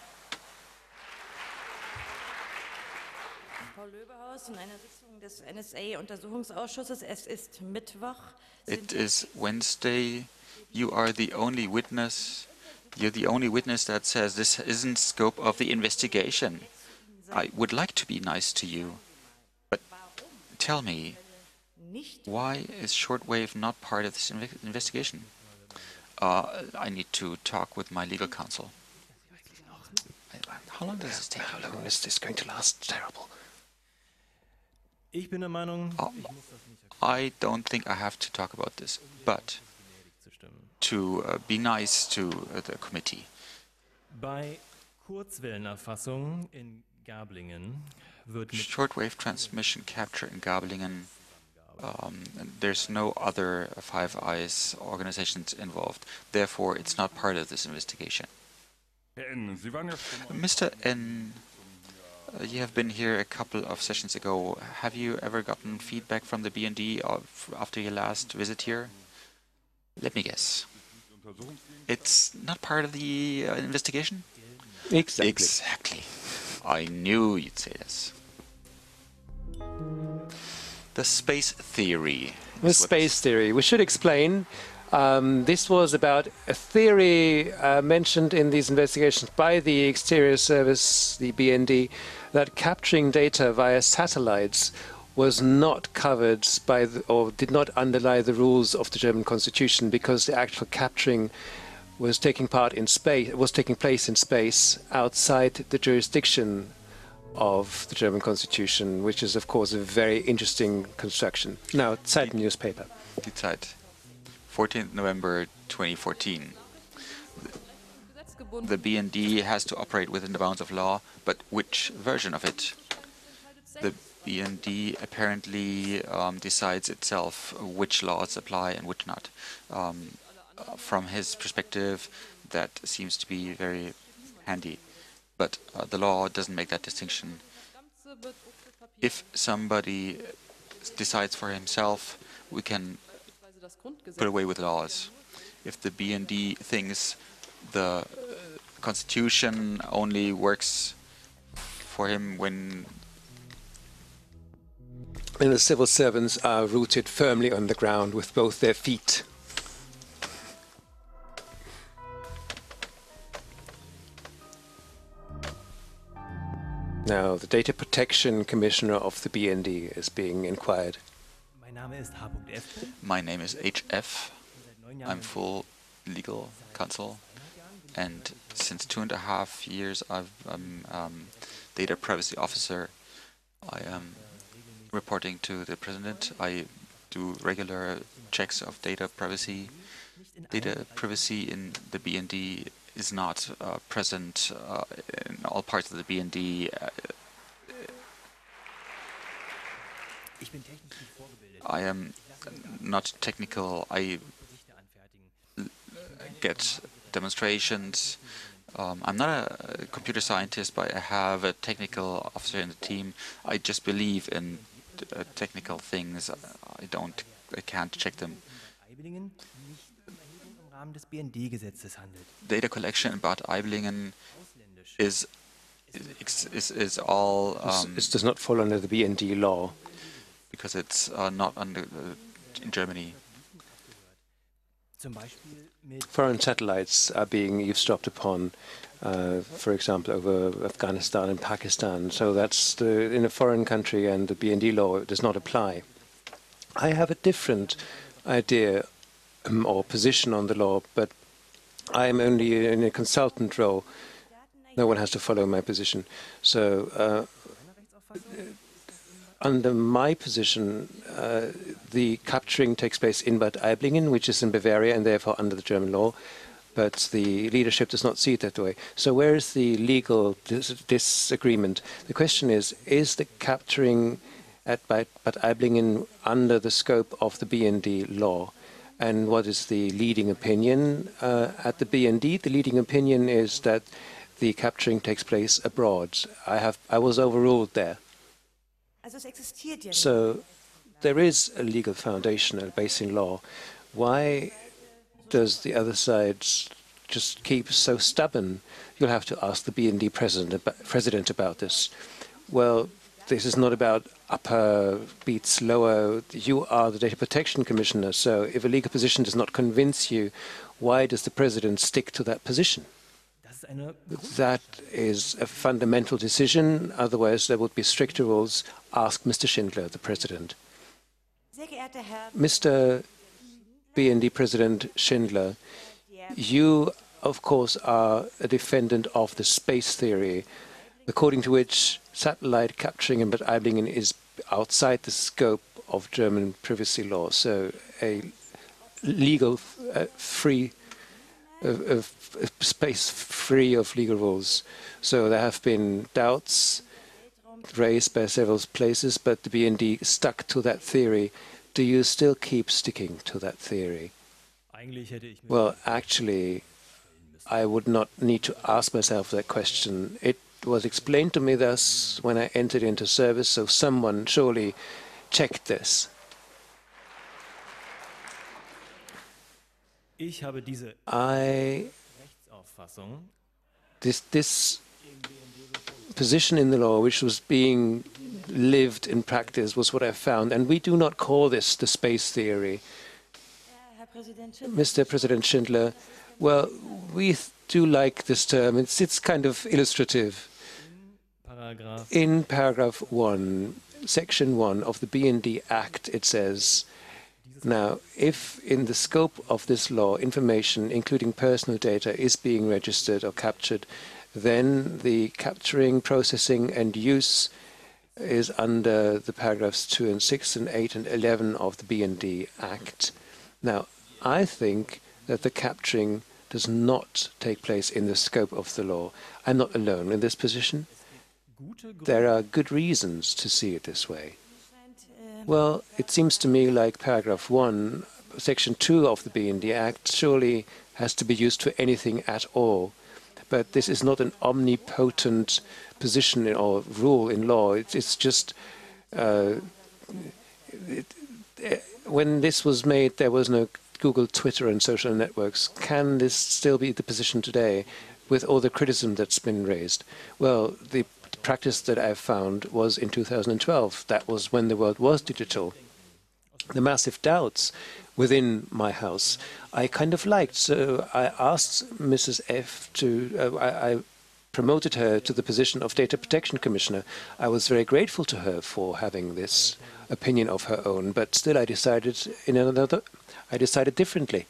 Paul Löbehaus in einer Sitzung des N S A-Untersuchungsausschusses. Es ist Mittwoch. It is Wednesday. You are the only witness. You're the only witness that says this isn't scope of the investigation. I would like to be nice to you, but tell me, Nicht why is shortwave not part of this inve- investigation? Uh, I need to talk with my legal counsel. How long does this take? how long is this going to last? Terrible. Ich bin der Meinung, Oh, ich muss das nicht erklären, I don't think I have to talk about this, but gnädig zu stimmen. to uh, be nice to uh, the committee. Bei Kurzwellenerfassung in Gablingen wird mit Shortwave transmission capture in Gablingen. Um, and there's no other Five Eyes organizations involved. Therefore, it's not part of this investigation. Herr N., Sie waren ja schon mal Mister N, uh, you have been here a couple of sessions ago. Have you ever gotten feedback from the B N D of, after your last visit here? Let me guess. It's not part of the uh, investigation? Exactly. Exactly. I knew you'd say this. The space theory. The is what space theory. We should explain. Um, this was about a theory uh, mentioned in these investigations by the Exterior Service, the B N D, that capturing data via satellites was not covered by the, or did not underlie the rules of the German Constitution because the actual capturing was taking part in space, was taking place in space outside the jurisdiction of the German Constitution, which is, of course, a very interesting construction. Now, Zeit newspaper. Die Zeit. fourteenth November twenty fourteen. Gesetzgebunden The B N D has to operate within the bounds of law, but which version of it? The B N D apparently um, decides itself which laws apply and which not. Um, uh, from his perspective, that seems to be very handy. But uh, the law doesn't make that distinction. ganze bedruckte Papier, If somebody decides for himself, we can beispielsweise das Grundgesetz, put away with laws. If the B N D thinks the uh, Constitution only works for him when And the civil servants are rooted firmly on the ground with both their feet. Now, the Data Protection Commissioner of the B N D is being inquired. Mein Name ist H. F. my name is H F, Seit neun I'm Jahren full legal counsel, and since two and a half years I've, I'm um, data privacy officer. I am reporting to the president. I do regular checks of data privacy. Data privacy in the B N D is not uh, present uh, in all parts of the B N D. Uh, Ich bin technisch nicht vorgebildet. I am not technical. I Berichte anfertigen. get demonstrations. Um, I'm not a computer scientist, but I have a technical officer in the team. I just believe in uh, technical things. I don't, I can't check them. Eiblingen nicht um Erhebung im Rahmen des B N D-Gesetzes handelt. Data collection in Bad Aiblingen Ausländisch. is is is, is all um, It does not fall under the B N D law. because it's uh, not under uh, in Germany. Zum Beispiel mit Foreign satellites are being eavesdropped upon, uh, for example, over Afghanistan and Pakistan. So that's the, in a foreign country, and the B N D law does not apply. I have a different idea um, or position on the law, but I am only in a consultant role. No one has to follow my position. So uh, under my position, uh, the capturing takes place in Bad Aiblingen, which is in Bavaria and therefore under the German law, but the leadership does not see it that way. So where is the legal dis disagreement? The question is, is the capturing at Bad Aiblingen under the scope of the B N D law? And what is the leading opinion uh, at the B N D? The leading opinion is that the capturing takes place abroad. I have, I was overruled there. So there is a legal foundation, a base in law. Why does the other side just keep so stubborn? You'll have to ask the B N D president, president about this. Well, this is not about upper beats lower. You are the data protection commissioner, so if a legal position does not convince you, why does the president stick to that position? That is a fundamental decision, otherwise there would be stricter rules. Ask Mister Schindler, the president. Mister B N D President Schindler, you, of course, are a defendant of the space theory, according to which satellite capturing in Bad Aiblingen is outside the scope of German privacy law, so a legal, uh, free, uh, uh, space free of legal rules. So there have been doubts raised by several places, but the B N D stuck to that theory. Do you still keep sticking to that theory? Well, actually, I would not need to ask myself that question. It was explained to me thus when I entered into service, so someone surely checked this. I, this, this position in the law, which was being lived in practice, was what I found, and we do not call this the space theory. Mister President Schindler, well, we do like this term. It's, it's kind of illustrative. In paragraph one, section one of the B N D Act, it says, now, if in the scope of this law, information, including personal data, is being registered or captured, then the capturing, processing, and use is under the paragraphs two and six and eight and eleven of the B N D Act. Now, I think that the capturing does not take place in the scope of the law. I'm not alone in this position. There are good reasons to see it this way. Well, it seems to me like paragraph one, section two of the B N D Act surely has to be used for anything at all. But this is not an omnipotent position or rule in law. It's, it's just, uh, it, it, when this was made, there was no Google, Twitter, and social networks. Can this still be the position today with all the criticism that's been raised? Well, the practice that I've found was in two thousand twelve. That was when the world was digital. The massive doubts within my house, I kind of liked. So I asked Missus F to, uh, I, I promoted her to the position of Data Protection Commissioner. I was very grateful to her for having this opinion of her own, but still I decided in another, I decided differently.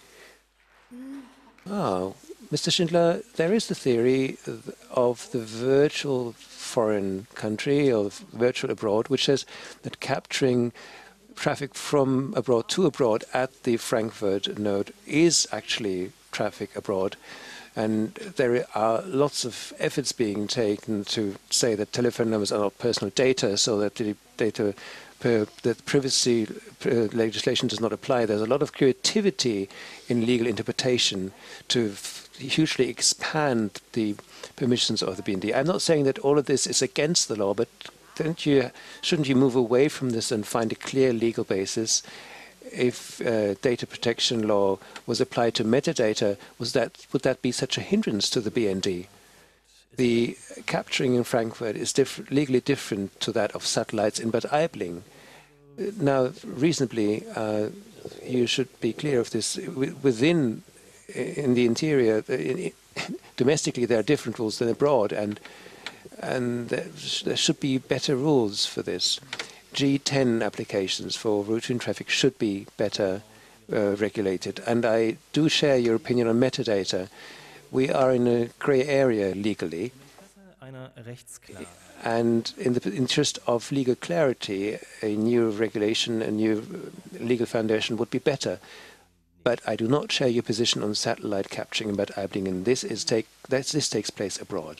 Oh, Mister Schindler, there is the theory of the virtual foreign country or virtual abroad, which says that capturing traffic from abroad to abroad at the Frankfurt node is actually traffic abroad. And there are lots of efforts being taken to say that telephone numbers are not personal data, so that the data, uh, that privacy uh, legislation does not apply. There's a lot of creativity in legal interpretation to f hugely expand the permissions of the B N D. I'm not saying that all of this is against the law, but don't you, shouldn't you move away from this and find a clear legal basis? If uh, data protection law was applied to metadata, was that would that be such a hindrance to the B N D? The capturing in Frankfurt is diff legally different to that of satellites in Bad Aibling. Now, reasonably, uh, you should be clear of this. Within, in the interior, in, domestically, there are different rules than abroad, and and there, there should be better rules for this. G ten applications for routine traffic should be better uh, regulated. And I do share your opinion on metadata. We are in a grey area legally. And in the interest of legal clarity, a new regulation, a new legal foundation would be better. But I do not share your position on satellite capturing in Bad Aibling, and this is take that this takes place abroad.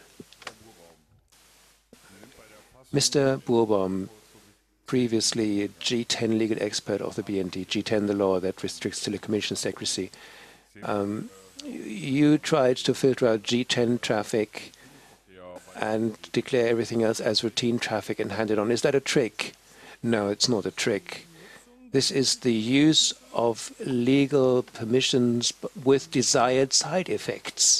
Mister Burbaum, previously a G ten legal expert of the B N D, G ten, the law that restricts telecommunication secrecy. Um, you tried to filter out G ten traffic and declare everything else as routine traffic and hand it on. Is that a trick? No, it's not a trick. This is the use of legal permissions with desired side effects.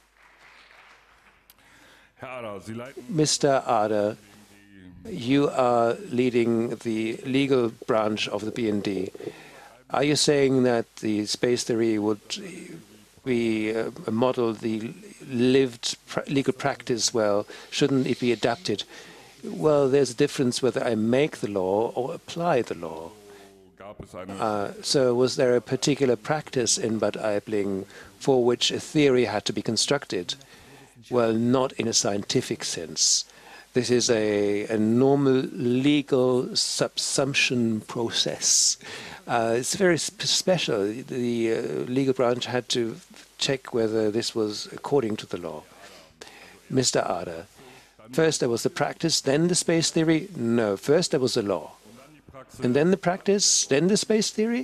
Mister Ader, you are leading the legal branch of the B N D. Are you saying that the space theory would be uh, a model, the lived pra legal practice well? Shouldn't it be adapted? Well, there's a difference whether I make the law or apply the law. Uh, so was there a particular practice in Bad Aibling for which a theory had to be constructed? Well, not in a scientific sense. This is a, a normal legal subsumption process. Uh, it's very sp special. The uh, legal branch had to check whether this was according to the law. Mister Ader, first there was the practice, then the space theory? No, first there was the law. And then the practice, then the space theory?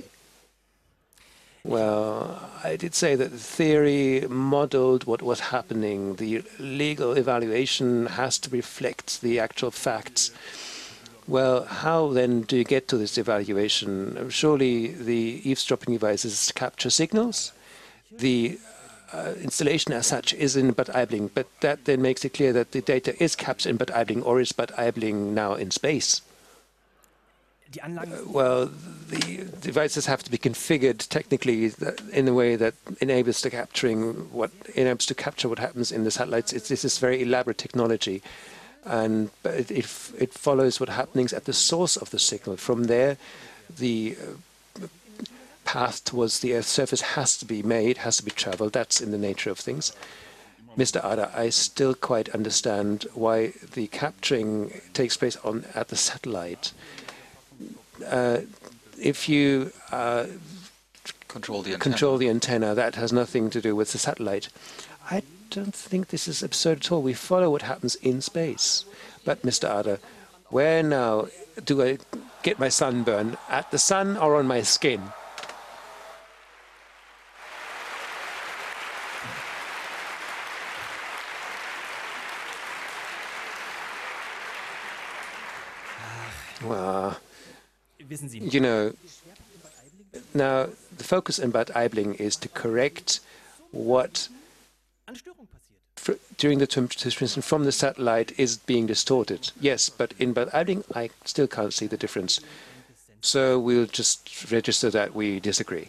Well, I did say that the theory modeled what was happening. The legal evaluation has to reflect the actual facts. Well, how then do you get to this evaluation? Surely the eavesdropping devices capture signals. The uh, installation as such is in Bad Aibling, but that then makes it clear that the data is captured in Bad Aibling, or is Bad Aibling now in space? Uh, well, the devices have to be configured technically in a way that enables the capturing what enables to capture what happens in the satellites. It's, this is very elaborate technology, and it, it, it follows what happens at the source of the signal. From there, the uh, path towards the Earth's surface has to be made, has to be traveled. That's in the nature of things. Mister Ader, I still quite understand why the capturing takes place on at the satellite. Uh, if you uh, control the antenna. control the antenna, that has nothing to do with the satellite. I don't think this is absurd at all. We follow what happens in space. But, Mister Ader, where now do I get my sunburn? At the sun or on my skin? Well, you know, now the focus in Bad Aibling is to correct what during the transmission from the satellite is being distorted. Yes, but in Bad Aibling, I still can't see the difference. So we'll just register that we disagree.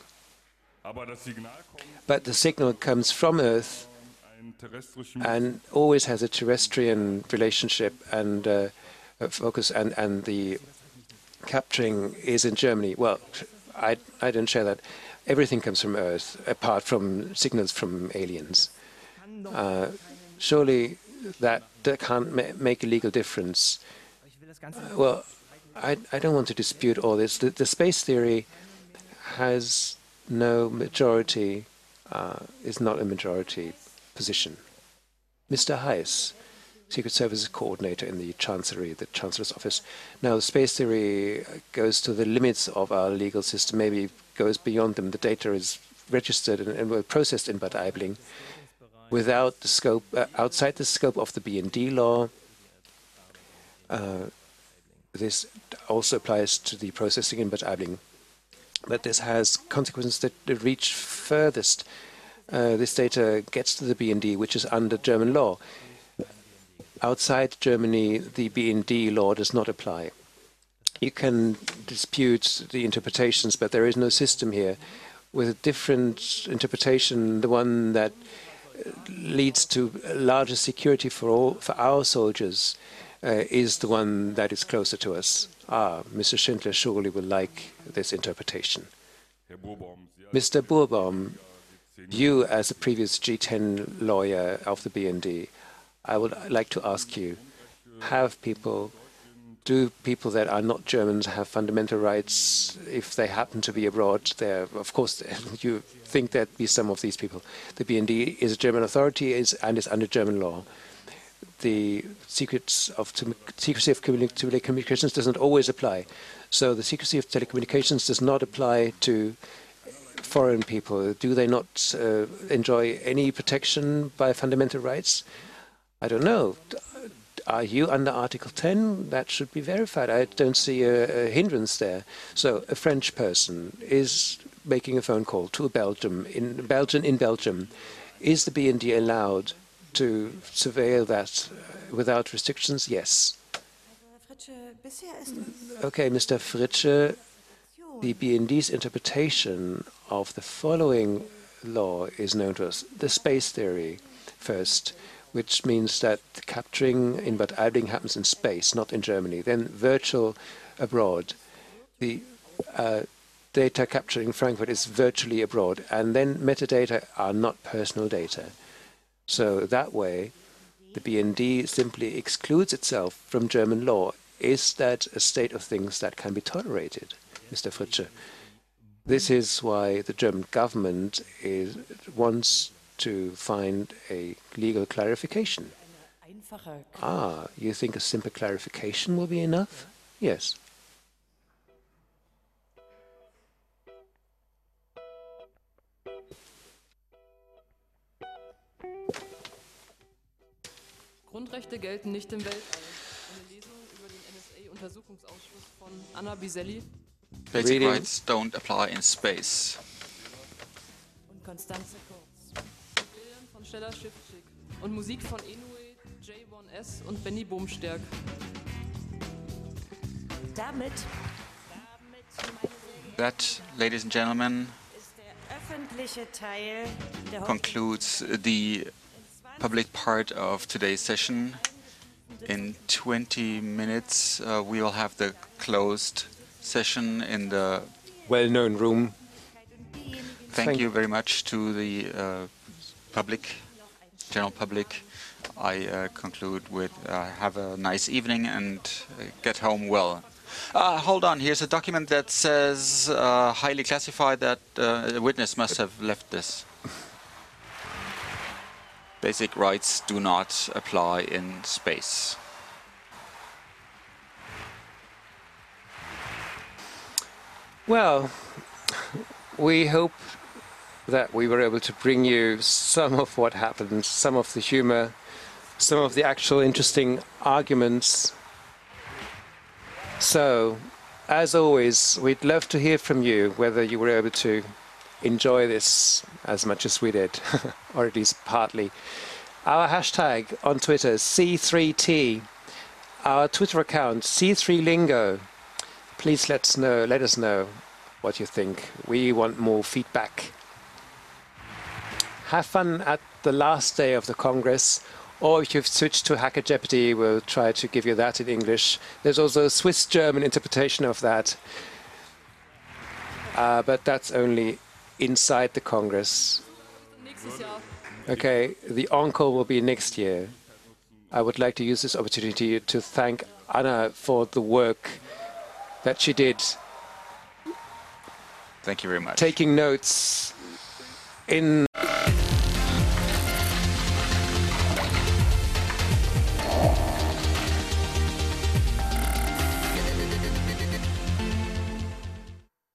But the signal comes from Earth and always has a terrestrial relationship and uh, focus, and, and the capturing is in Germany. Well, I, I don't share that. Everything comes from Earth, apart from signals from aliens. Uh, surely that, that can't ma make a legal difference. Uh, well, I, I don't want to dispute all this. The, the space theory has no majority, uh, is not a majority position. Mister Heiss, Secret Services coordinator in the Chancellery, the Chancellor's office. Now, space theory goes to the limits of our legal system, maybe goes beyond them. The data is registered and, and well processed in Bad Aibling without the scope, uh, outside the scope of the B N D law. Uh, this also applies to the processing in Bad Aibling. But this has consequences that reach furthest. Uh, this data gets to the B N D, which is under German law. Outside Germany, the B N D law does not apply. You can dispute the interpretations, but there is no system here. With a different interpretation, the one that leads to larger security for all for our soldiers uh, is the one that is closer to us. Ah, Mister Schindler surely will like this interpretation. Mister Burbaum, you as a previous G ten lawyer of the B N D, I would like to ask you, have people, do people that are not Germans have fundamental rights if they happen to be abroad? There, of course, you think that be some of these people. The B N D is a German authority is, and is under German law. The secrets of secrecy of telecommunications doesn't always apply. So the secrecy of telecommunications does not apply to foreign people. Do they not uh, enjoy any protection by fundamental rights? I don't know. Are you under Article ten? That should be verified. I don't see a, a hindrance there. So a French person is making a phone call to a Belgium in Belgium in Belgium. Is the B N D allowed to surveil that without restrictions? Yes. Okay, Mister Fritsche, the B N D's interpretation of the following law is known to us. The space theory, first, which means that capturing in Bad Aibling happens in space, not in Germany. Then virtual abroad. The uh, data captured in Frankfurt is virtually abroad. And then metadata are not personal data. So that way, the B N D simply excludes itself from German law. Is that a state of things that can be tolerated, Mister Fritsche? This is why the German government is, wants to find a legal clarification. Ah, you think a simple clarification will be enough? Yes. Grundrechte gelten nicht im Weltall. Eine Lesung über den N S A-Untersuchungsausschuss von Anna Biselli. Basic Reading. rights don't apply in space. Und Konstanze Kurz. Bildern von Stella Schiffschick. Und Musik von Inoue, J eins S und Benny Bohmsterk. Damit, That, ladies and gentlemen, ist der öffentliche Teil der concludes the public part of today's session. In twenty minutes, uh, we will have the closed session in the well-known room. Thank, Thank you very much to the uh, public, general public. I uh, conclude with uh, have a nice evening and uh, get home well. Uh, hold on, here's a document that says uh, highly classified that uh, a witness must have left this. Basic rights do not apply in space. Well, we hope that we were able to bring you some of what happened, some of the humor, some of the actual interesting arguments. So, as always, we'd love to hear from you, whether you were able to enjoy this as much as we did, or at least partly. Our hashtag on Twitter is C three T. Our Twitter account, C three Lingo. Please let us know, let us know what you think. We want more feedback. Have fun at the last day of the Congress, or if you've switched to Hacker Jeopardy, we'll try to give you that in English. There's also a Swiss-German interpretation of that, uh, but that's only inside the Congress. Okay, the encore will be next year. I would like to use this opportunity to thank Anna for the work that she did. Thank you very much. Taking notes in